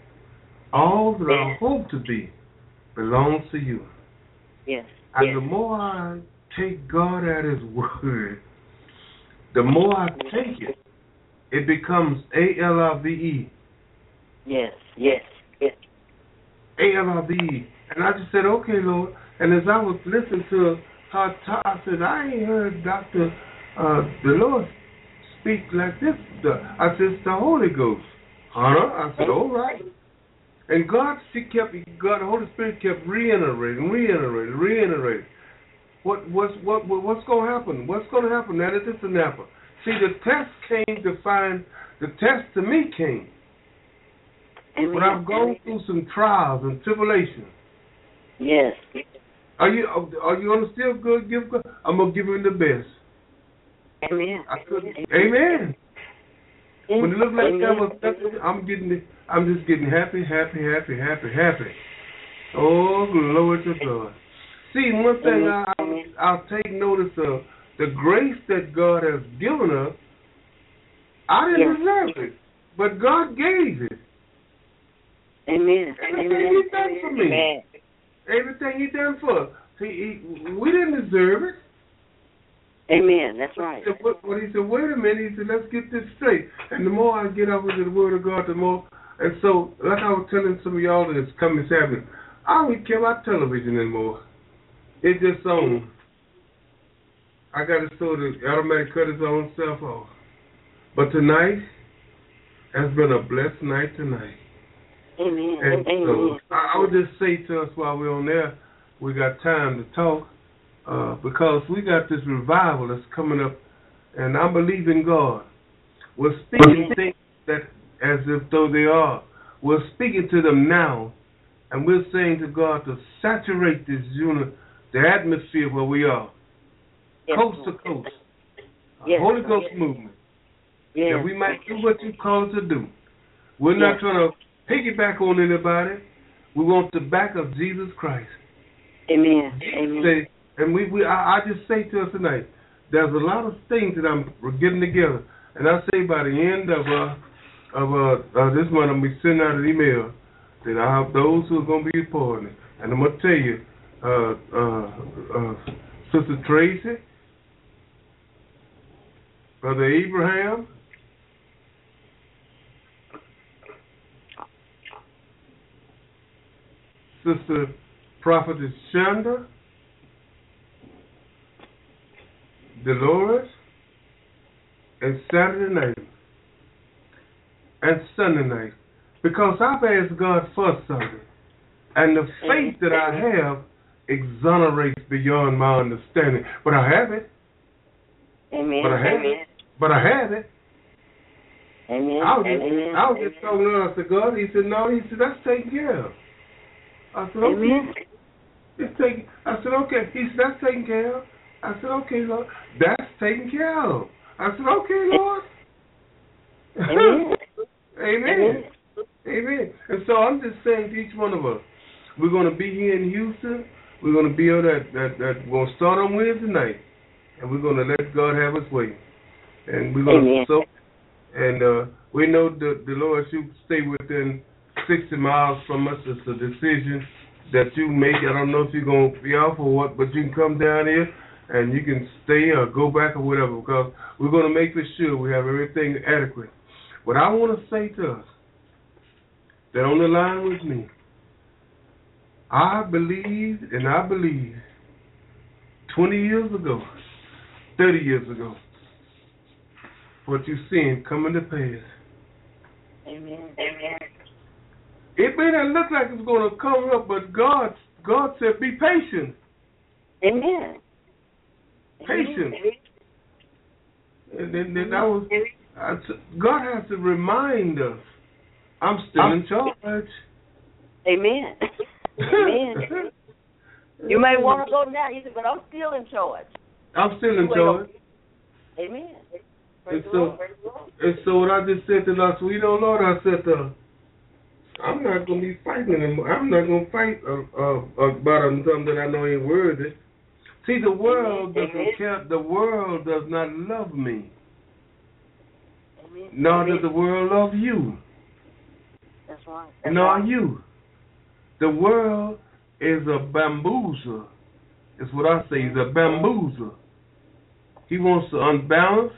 All that I hope to be belongs to you. Yes. And yes. the more I take God at His word, the more I take it, it becomes A L I V E. Yes, yes, yes. A L I V E. And I just said, okay, Lord. And as I was listening to her talk, I said, I ain't heard Doctor Uh, the Lord speak like this. The, I said, it's the Holy Ghost. Huh? I said, all right. And God, she kept, God, the Holy Spirit kept reiterating, reiterating, reiterating. What, what's, what, what, what's going to happen? What's going to happen now that this is happen? See, the test came to find, the test to me came. Amen. When I've gone through some trials and tribulations. Yes. Are you, are you gonna still good? Give God? I'm gonna give Him the best. Amen. I couldn't. Amen. Amen. When it looks like that was nothing, I'm getting, I'm just getting happy, happy, happy, happy, happy. Oh, glory to God. See, one thing I, I'll, I'll take notice of, the grace that God has given us, I didn't deserve it, but God gave it. Amen. Everything He done for me. Amen. Everything He done for us. He, he, we didn't deserve it. Amen. That's right. He said, what, what he said, wait a minute. He said, let's get this straight. And the more I get up into the Word of God, the more. And so, like I was telling some of y'all that's coming this happening, I don't even care about television anymore. It's just on. I got it so the automatic cut its own self off. But tonight has been a blessed night tonight. Amen. And Amen. so I, I would just say to us while we're on there, we got time to talk uh, because we got this revival that's coming up, and I believe in God. We're speaking things that as if though they are. We're speaking to them now, and we're saying to God to saturate this unit, the atmosphere where we are, Yes, coast to coast, yes, Holy Ghost yes. movement, yes. that we might do what you call us to do. We're not yes. trying to piggyback on anybody. We want the back of Jesus Christ. Amen. Amen. Say, and we, we I, I just say to us tonight, there's a lot of things that I'm getting together, and I say by the end of uh of uh, uh this month I'm gonna be sending out an email that I have those who are gonna be reporting, and I'm gonna tell you, uh, uh, uh, Sister Tracy, Brother Abraham, Sister Prophetess Shanda, Dolores, and Saturday night, and Sunday night, because I've asked God for something, and the faith that I have exonerates beyond my understanding. But I have it. Amen. But I have Amen. it. But I have it. Amen. I was just, Amen. I was just talking to him. I said, God, he said, no, he said, that's taken care of. I said, okay. Amen. It's taken, I said, okay. He said, that's taken care of. I said, okay, Lord. That's taken care of. I said, okay, Lord. Amen. Amen. Amen. And so I'm just saying to each one of us, we're going to be here in Houston. We're going to be on that, that, that we're going to start on Wednesday night. And we're going to let God have His way. And we're going Amen. to soak. And uh, we know the, the Lord should stay within sixty miles from us. It's a decision that you make. I don't know if you're going to be off or what, but you can come down here and you can stay or go back or whatever, because we're going to make for sure we have everything adequate. What I want to say to us, that on the line with me, I believe and I believe twenty years ago, thirty years ago, what you're seeing coming to pass. Amen. Amen. It may not look like it's going to come up, but God, God said, be patient. Amen. Patient. And then, then I was, I, God has to remind us, I'm still in charge. Amen. Amen. You may want to go now, he said, but I'm still in charge. I'm still in charge. Amen. And so, and so what I just said to last week, oh Lord, I said, uh, I'm not going to be fighting anymore. I'm not going to fight uh, uh, about something that I know ain't worthy. See, the world Amen. doesn't care. The world does not love me. Amen. Nor does the world love you. That's right. That's Nor right. you. The world is a bamboozler. It's what I say. He's a bamboozler. He wants to unbalance.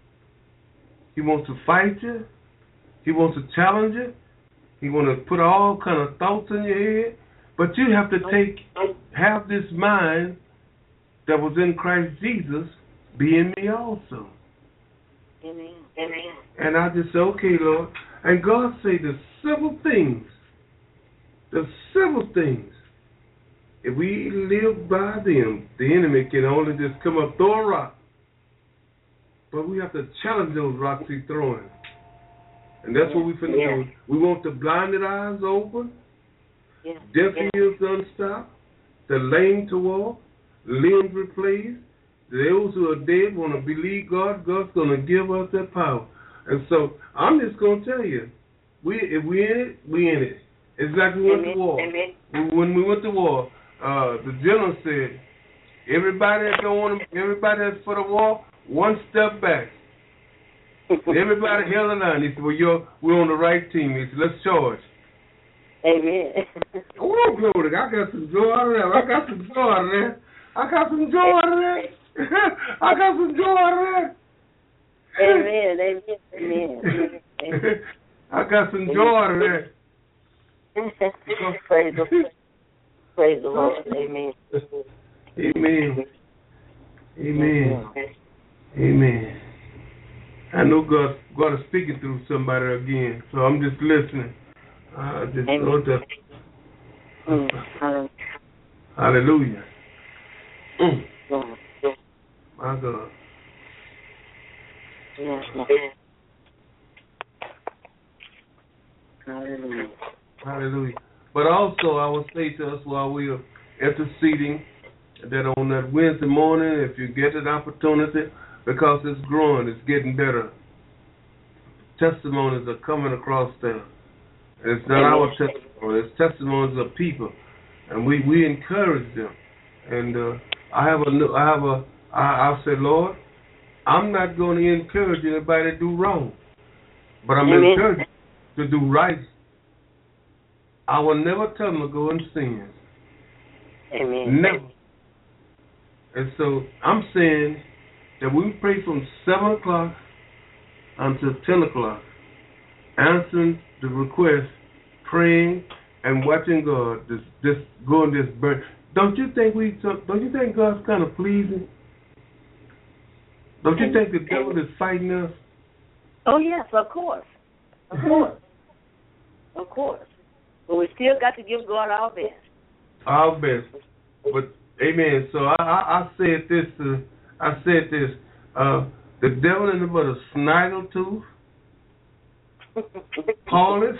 He wants to fight you. He wants to challenge you. He wants to put all kind of thoughts in your head. But you have to take, have this mind that was in Christ Jesus be in me also. Amen. Amen. And I just say, okay, Lord. And God say the simple things, the simple things, if we live by them, the enemy can only just come up, throw a rock. But we have to challenge those rocks he's throwing. And that's yeah. what we finna yeah. do. We want the blinded eyes open, yeah. deaf yeah. ears unstopped, the lame to walk, limbs replaced. Those who are dead want to believe God. God's going to give us that power. And so I'm just going to tell you, we if we in it, we in it. It's like we went Amen. to war. Amen. When we went to war, uh, the general said, everybody that don't want to, everybody that's for the war, one step back. Everybody held the line. He said, well, you're, we're on the right team. He said, let's charge. Amen. Oh, glory. I got some joy out of that. I got some joy out of that. I got some joy out of that. I got some joy out of that. Amen. Amen. Amen. Amen. I got some joy out of that. Praise the Lord. Praise the Lord. Amen. Amen. Amen. Amen. I know God, God is speaking through somebody again, so I'm just listening. I just know that. Mm. Hallelujah. Mm. My God. Yes, Hallelujah. Hallelujah. But also, I will say to us while we are interceding that on that Wednesday morning, if you get an opportunity, because it's growing, it's getting better. Testimonies are coming across there. And it's not our testimony, it's testimonies of people. And we, we encourage them. And uh, I have a, I have a, I, I said, Lord, I'm not going to encourage anybody to do wrong, but I'm Amen. encouraging to do right. I will never tell them to go and sin. Amen. Never. And so I'm saying that we pray from seven o'clock until ten o'clock, answering the request, praying and watching God. This, this going this burn. Don't you think we? Don't you think God's kind of pleasing? Don't you think the devil is fighting us? Oh yes, of course, of course, of course. But we still got to give God our best. Our best. But amen. So I, I, I said this. Uh, I said this. Uh, the devil in the but a snaggletooth. Paulus.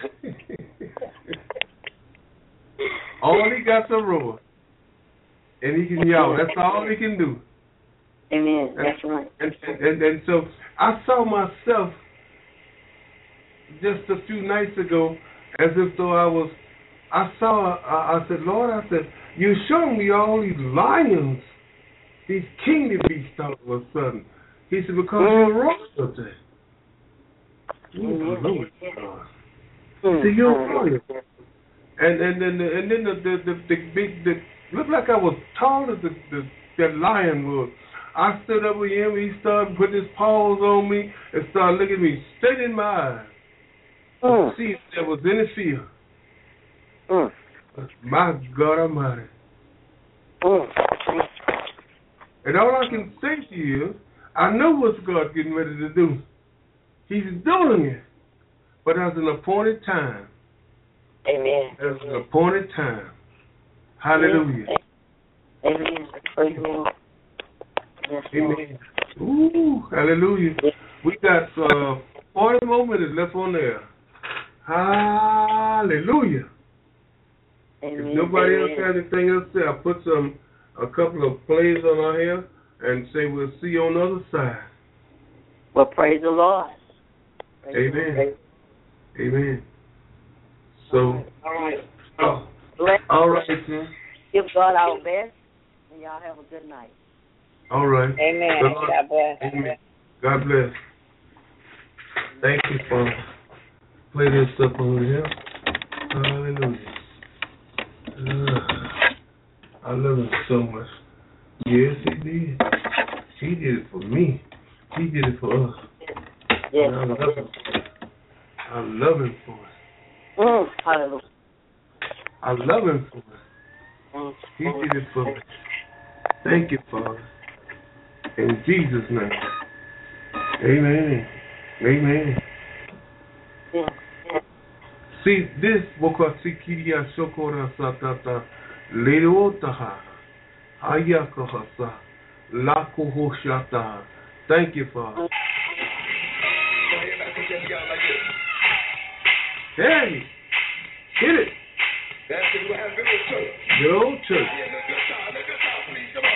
All he got's a roar, and he can yell. That's all he can do. Amen. That's right. And, and, and, and so I saw myself just a few nights ago as if though I was, I saw, I, I said, Lord, I said, you're showing me all these lions, these kingly beasts all of a sudden. He said, because mm. you're royalty. Mm. Lord God. He said, you're royalty. And, and, and, and then the, the, the, the big, the, looked like I was tall as the, the, that lion was. I stood up with him, he started putting his paws on me and started looking at me straight in my eyes. Mm. To see if there was any fear. Mm. My God Almighty. Mm. And all I can say to you, I know what God getting ready to do. He's doing it. But as an appointed time. Amen. As an appointed time. Hallelujah. Amen. Praise the Lord. Yes, amen. Ooh, hallelujah. We got uh, forty more minutes left on there. Hallelujah. Amen. If nobody amen. else has anything else to say, I'll put some a couple of plays on our hair and say we'll see you on the other side. Well, praise the Lord. Praise amen. the Lord. Amen. So, all right. oh, Bless. all right, then. Give God our best, and y'all have a good night. All right. Amen. God, God bless. amen. God bless. Thank you, Father. Play this stuff over here. Hallelujah. Uh, I love him so much. Yes, he did. He did it for me. He did it for us. Yes. And I love him. I love him for it. Mm, hallelujah. I love him for it. Mm, He did it for me. Thank you, Father. In Jesus' name. Amen. Amen. mm, See, this Bokasikiria Shokora Satata Leotaha Ayakahasa Lakohoshata. Thank you, Father. Hey! Hit it! That's it. We'll have good old church. Good old church. Yeah, look good time. Look good time, please. Come on.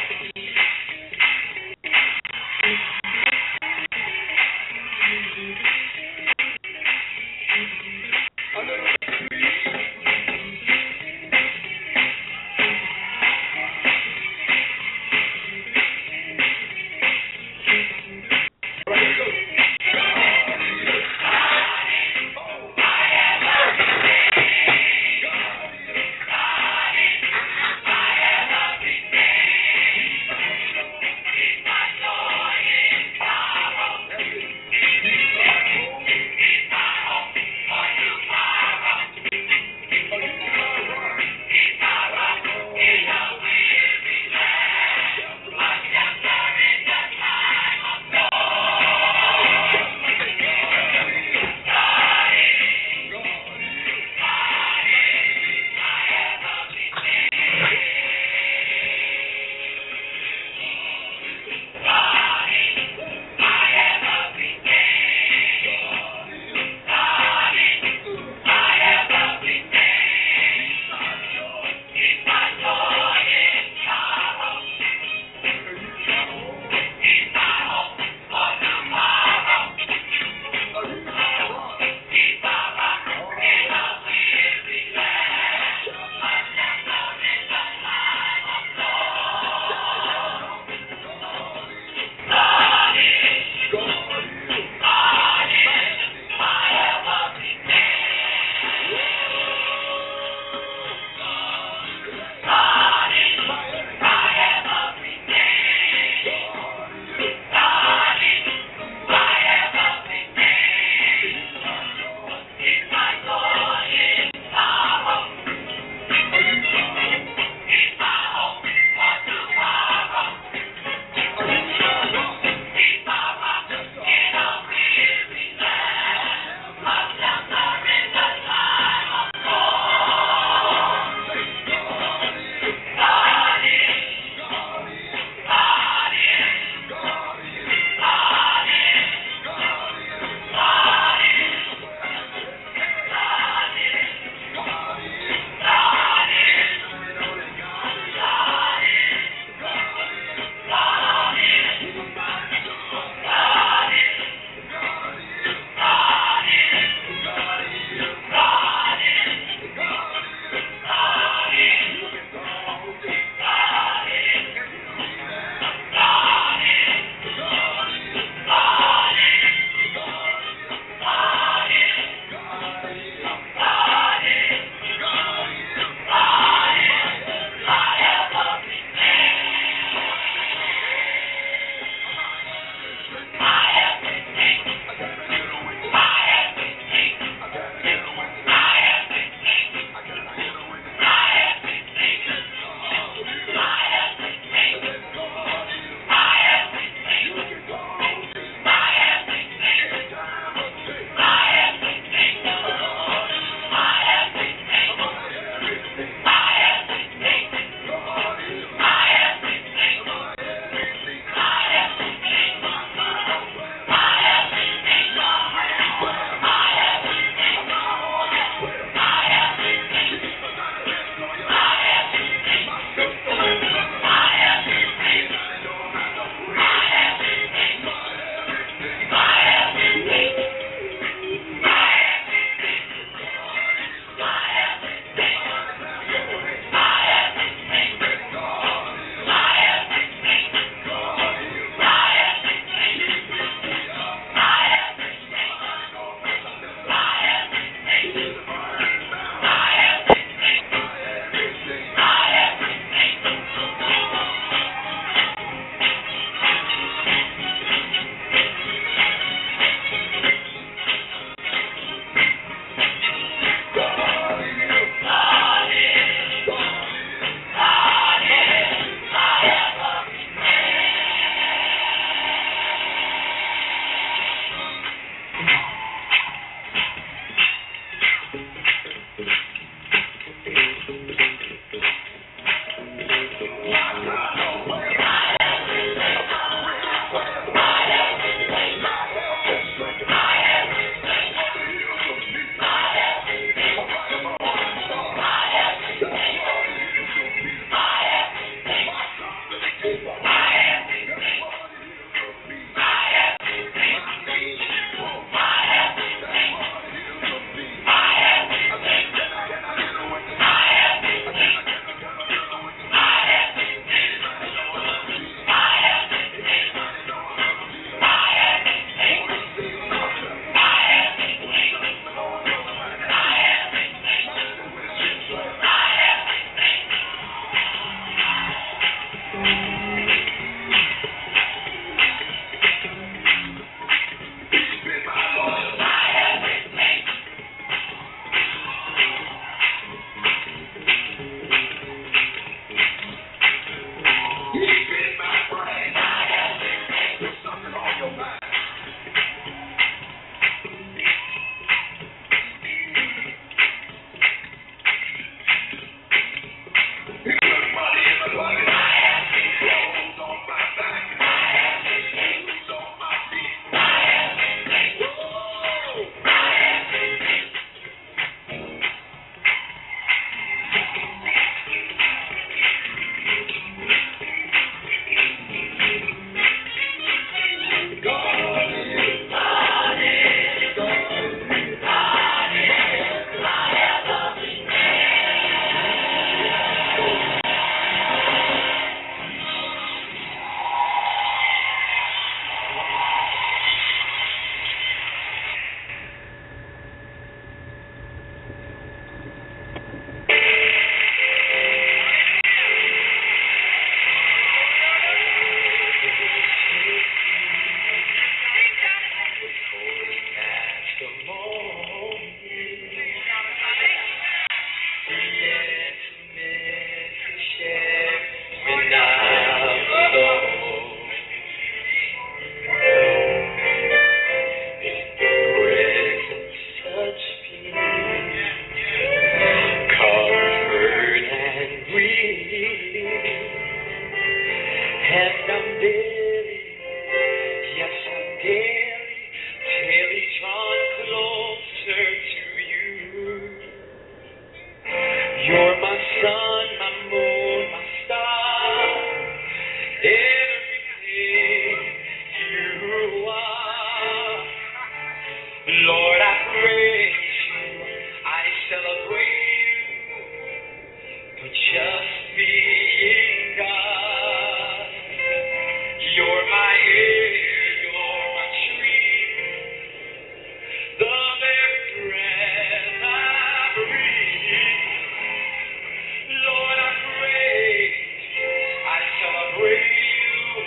Lord, I praise you. I celebrate you for just being God. You're my air, you're my tree, the very breath I breathe. Lord, I praise you. I celebrate you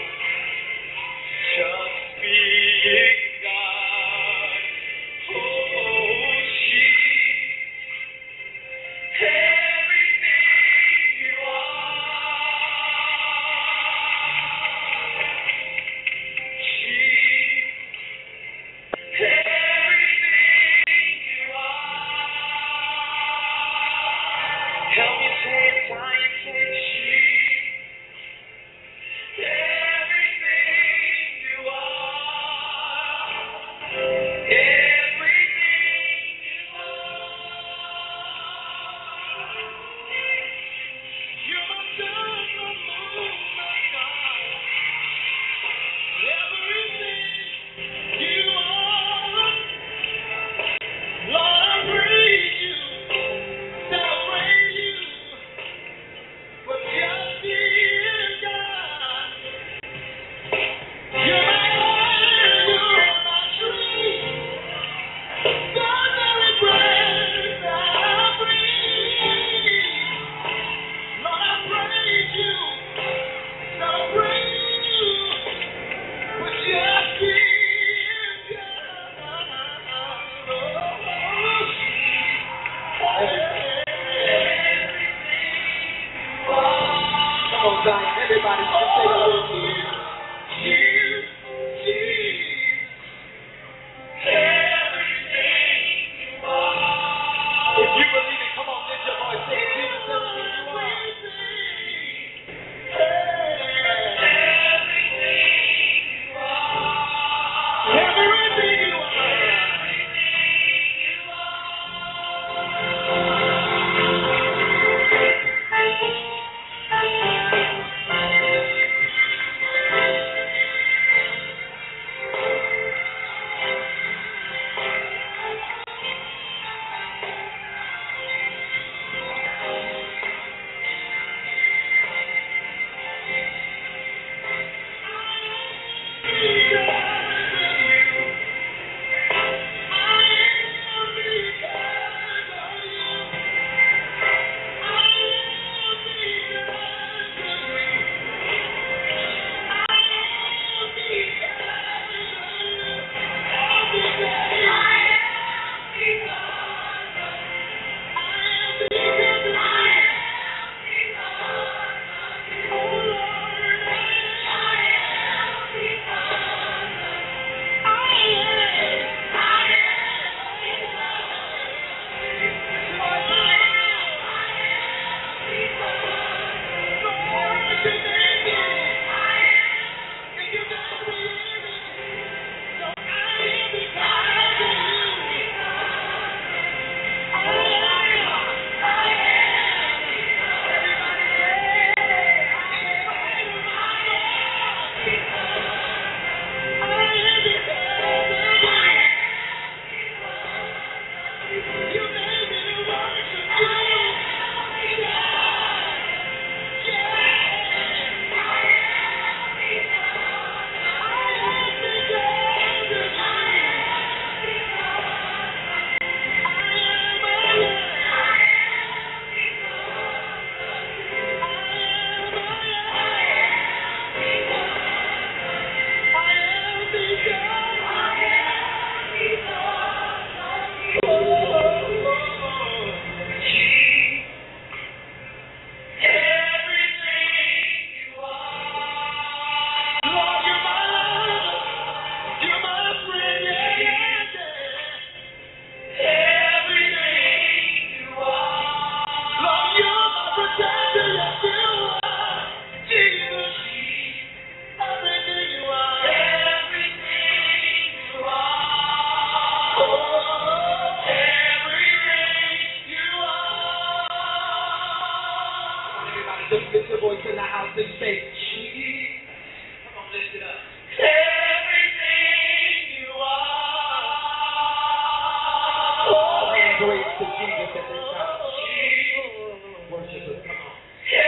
just being God. Oh, Jesus, everything you are. Jesus, everything you are. Help me say it, Zion, say Jesus, everything you are. Everything you are. You're my sun, my moon, my star. Everything you are. Lord, I praise you, celebrate you for just being God. You're my oil, you're my tree, the very breath I breathe. Lord, I praise you, celebrate you for just being God. Come on, Zion, everybody, just say the Lord Jesus. Jesus, Jesus, everything you are. If you believe it, come on, lift your voice, say Jesus, everything you are. Everything you are. Everything you are. Everything you are. to Jesus at this time. Worship Him. Come on.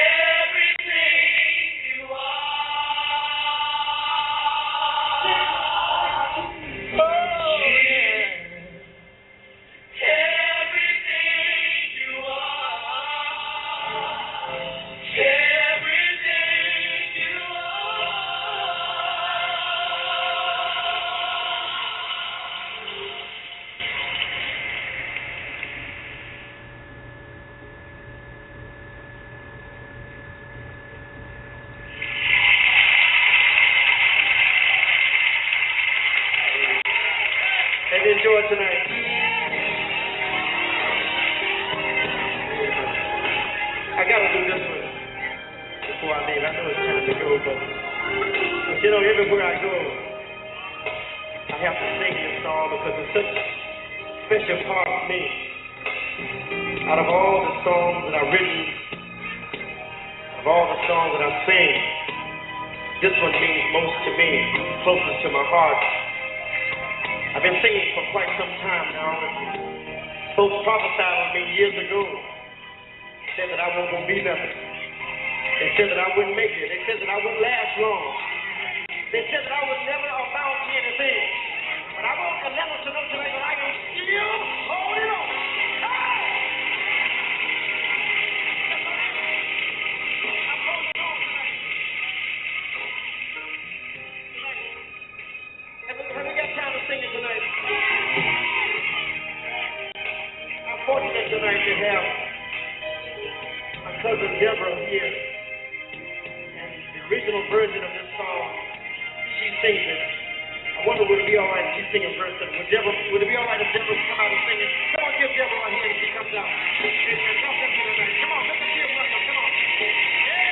Enjoy tonight. I gotta do this one before I leave. I know it's time to go, but, but you know, everywhere I go, I have to sing this song because it's such a special part of me. Out of all the songs that I've written, of all the songs that I sing, this one means most to me, closest to my heart. I've been singing for quite some time now, and folks prophesied on me years ago. Said that I wasn't going to be nothing. They said that I wouldn't make it. They said that I wouldn't last long. They said that I would never amount to anything. But I want to let us know tonight that I am still holding on. I'm holding on tonight. Have we, have we got time to sing it tonight? I'm fortunate tonight to have my cousin Deborah here. And the original version of this song, she sings it. I wonder would it be all right if she sing it first? Would, Deborah, would it be all right if Deborah come out and sing it? Come on, give Deborah a hand if she comes out. And, and welcome to tonight. Come on, let us hear welcome. Come on. Yeah.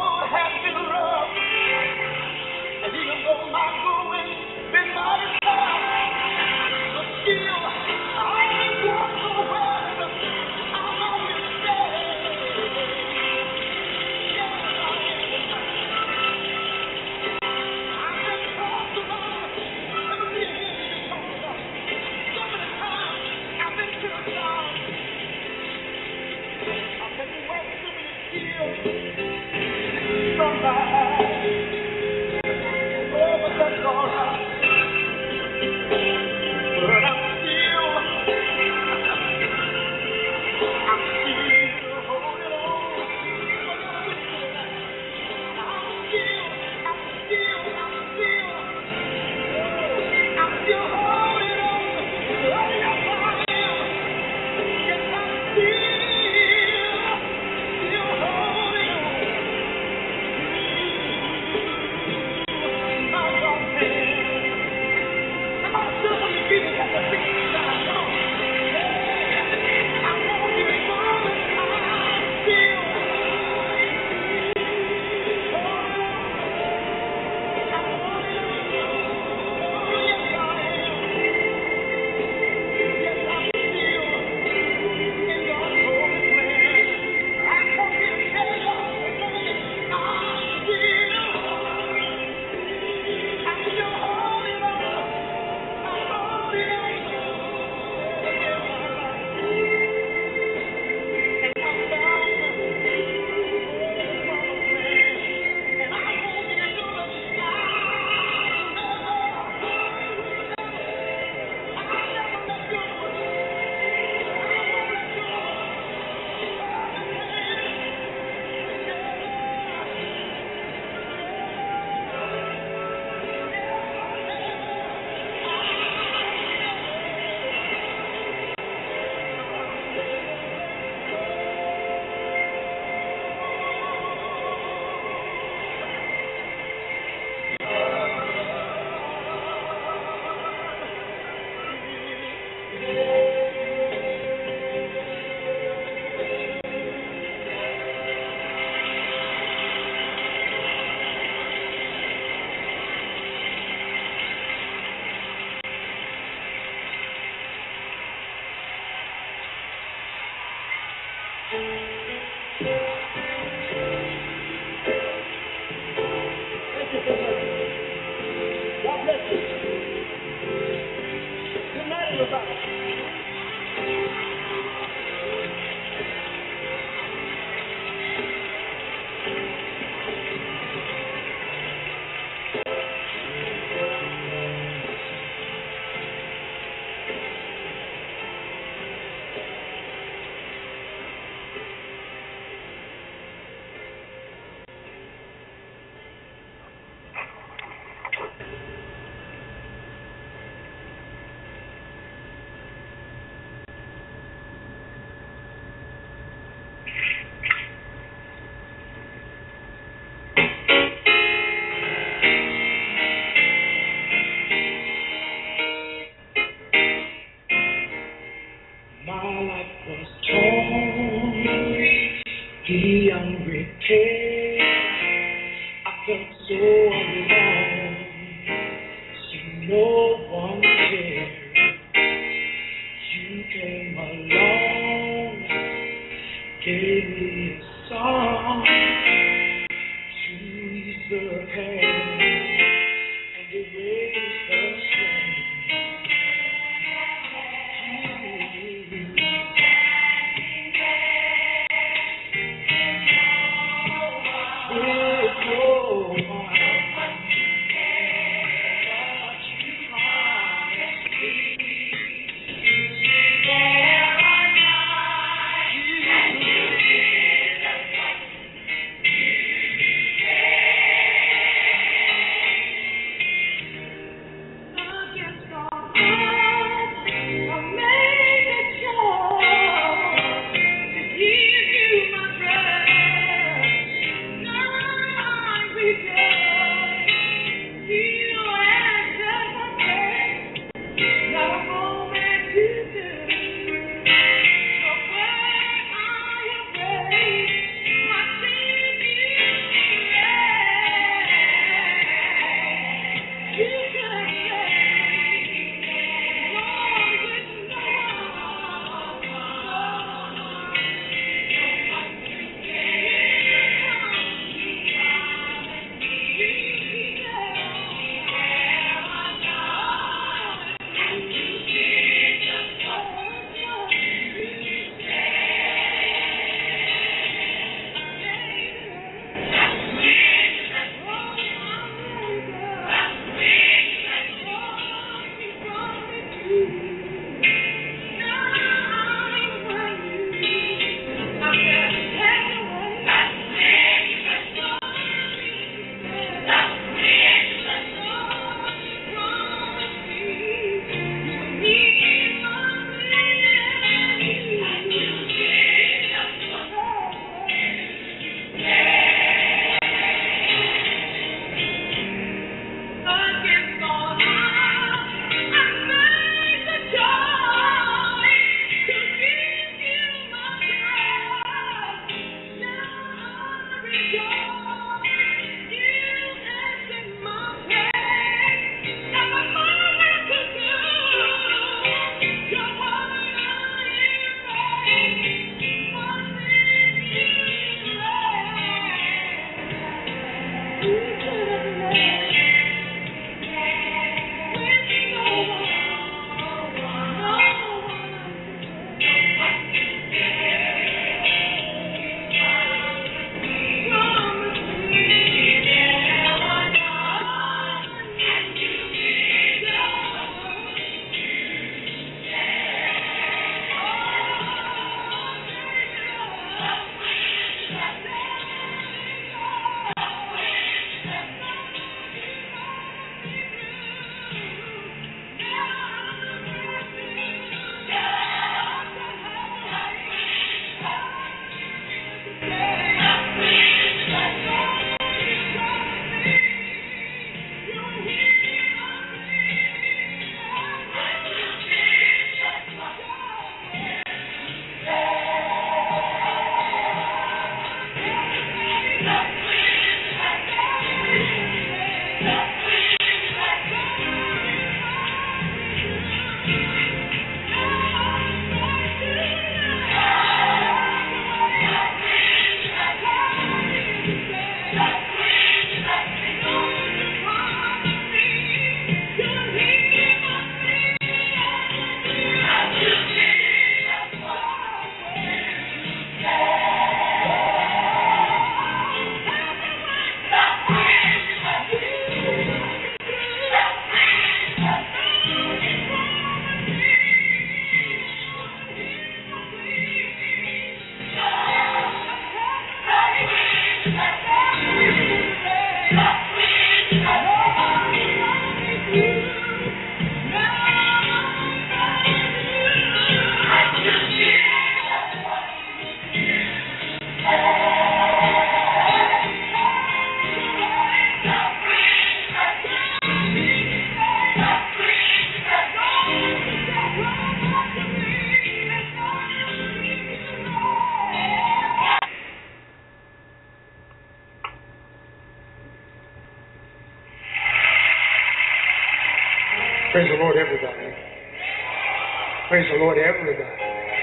And even though my going been mighty far, so alone, so no one cared. You came along, gave me a song to ease the pain and erase the strain. With your heart, what you promised me. Praise the Lord, everybody. Praise the Lord, everybody.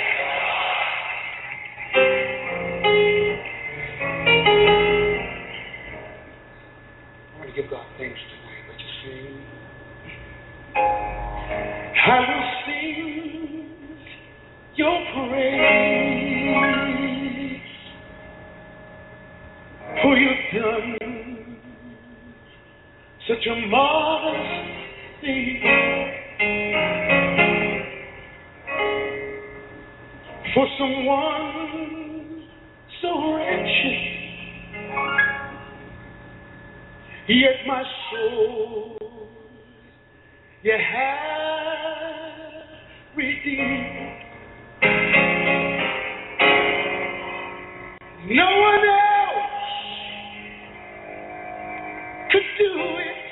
I want to give God thanks tonight. Let you sing. I will sing your praise, for you've done such a marvelous thing. For someone so wretched, yet my soul you have redeemed. No one else could do it.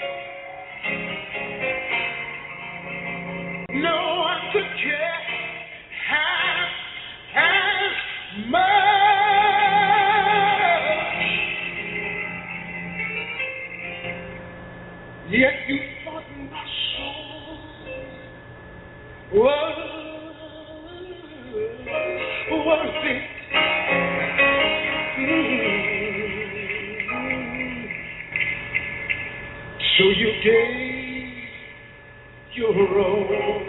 No one could care half as much. Yet you thought my soul was worth it. Mm. So you gave your only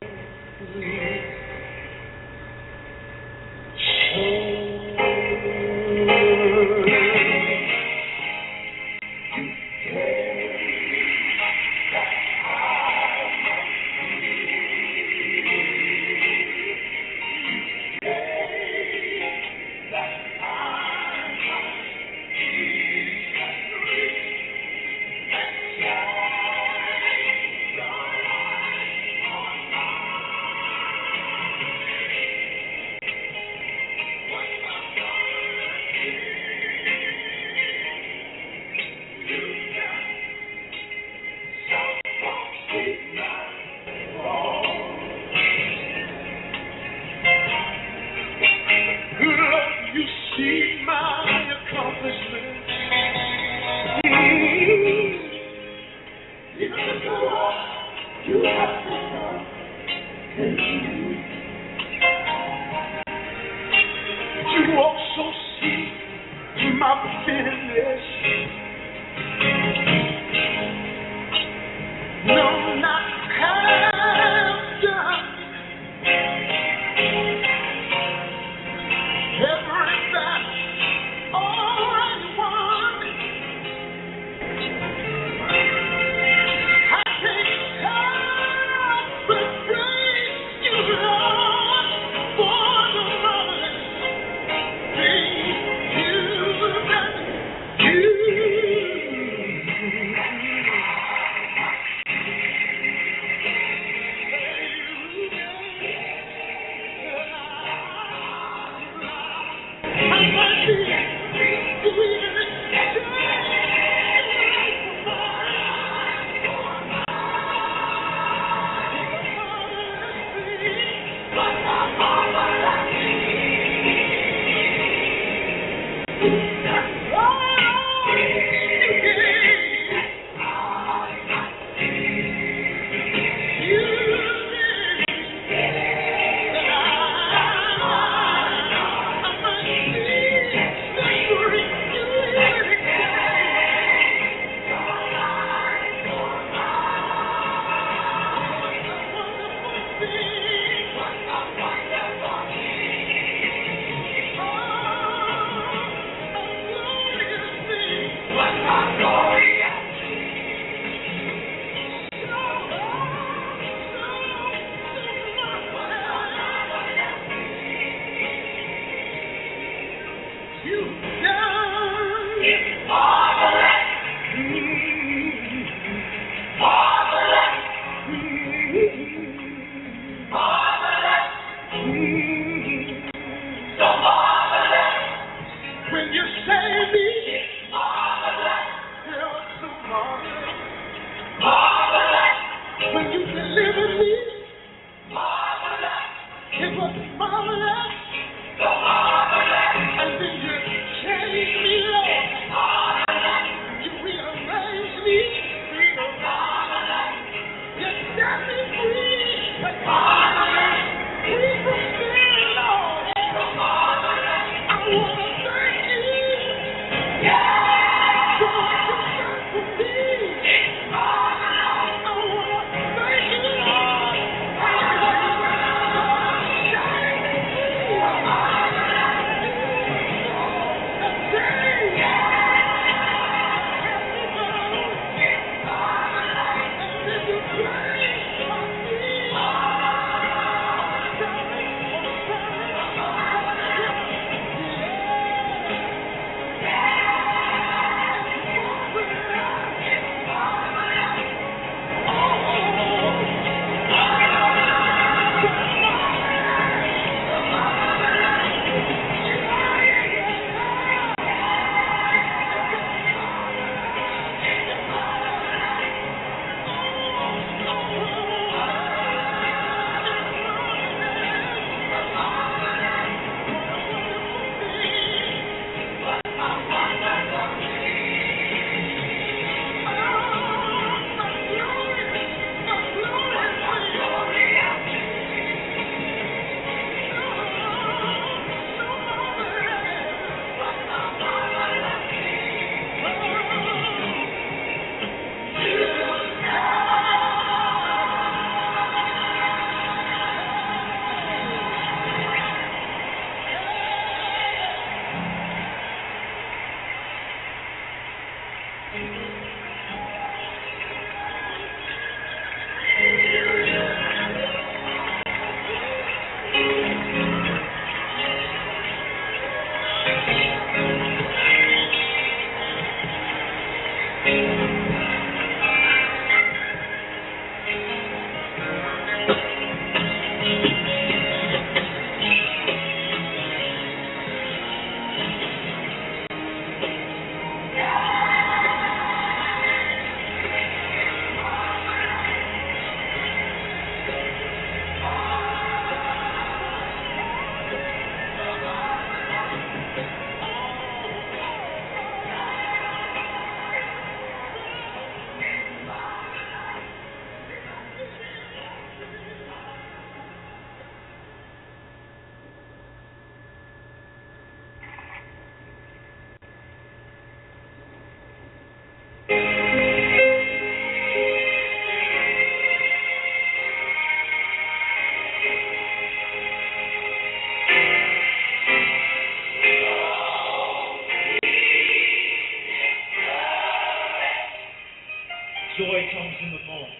Joy comes in the morning.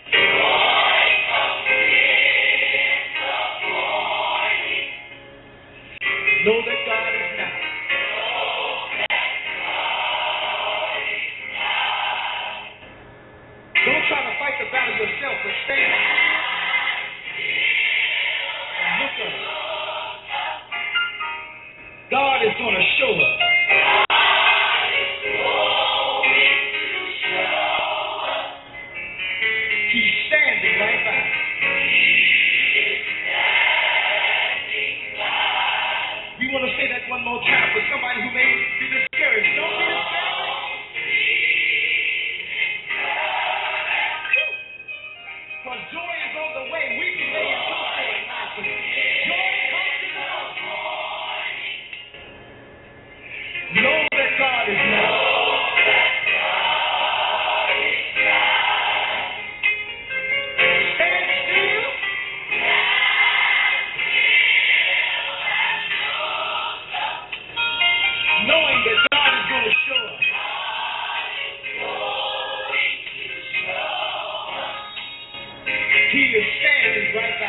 Know that God is now. Don't try to fight the battle yourself, but stand and look up. God is going to show us. He's standing right by. We want to say that one more time for somebody who may be discouraged. Don't be discouraged. Because joy is on the way. We can lay it out for it now. Joy comes in the morning. Know that God is now. Stand still. Knowing that God is going to show us. He is standing right by.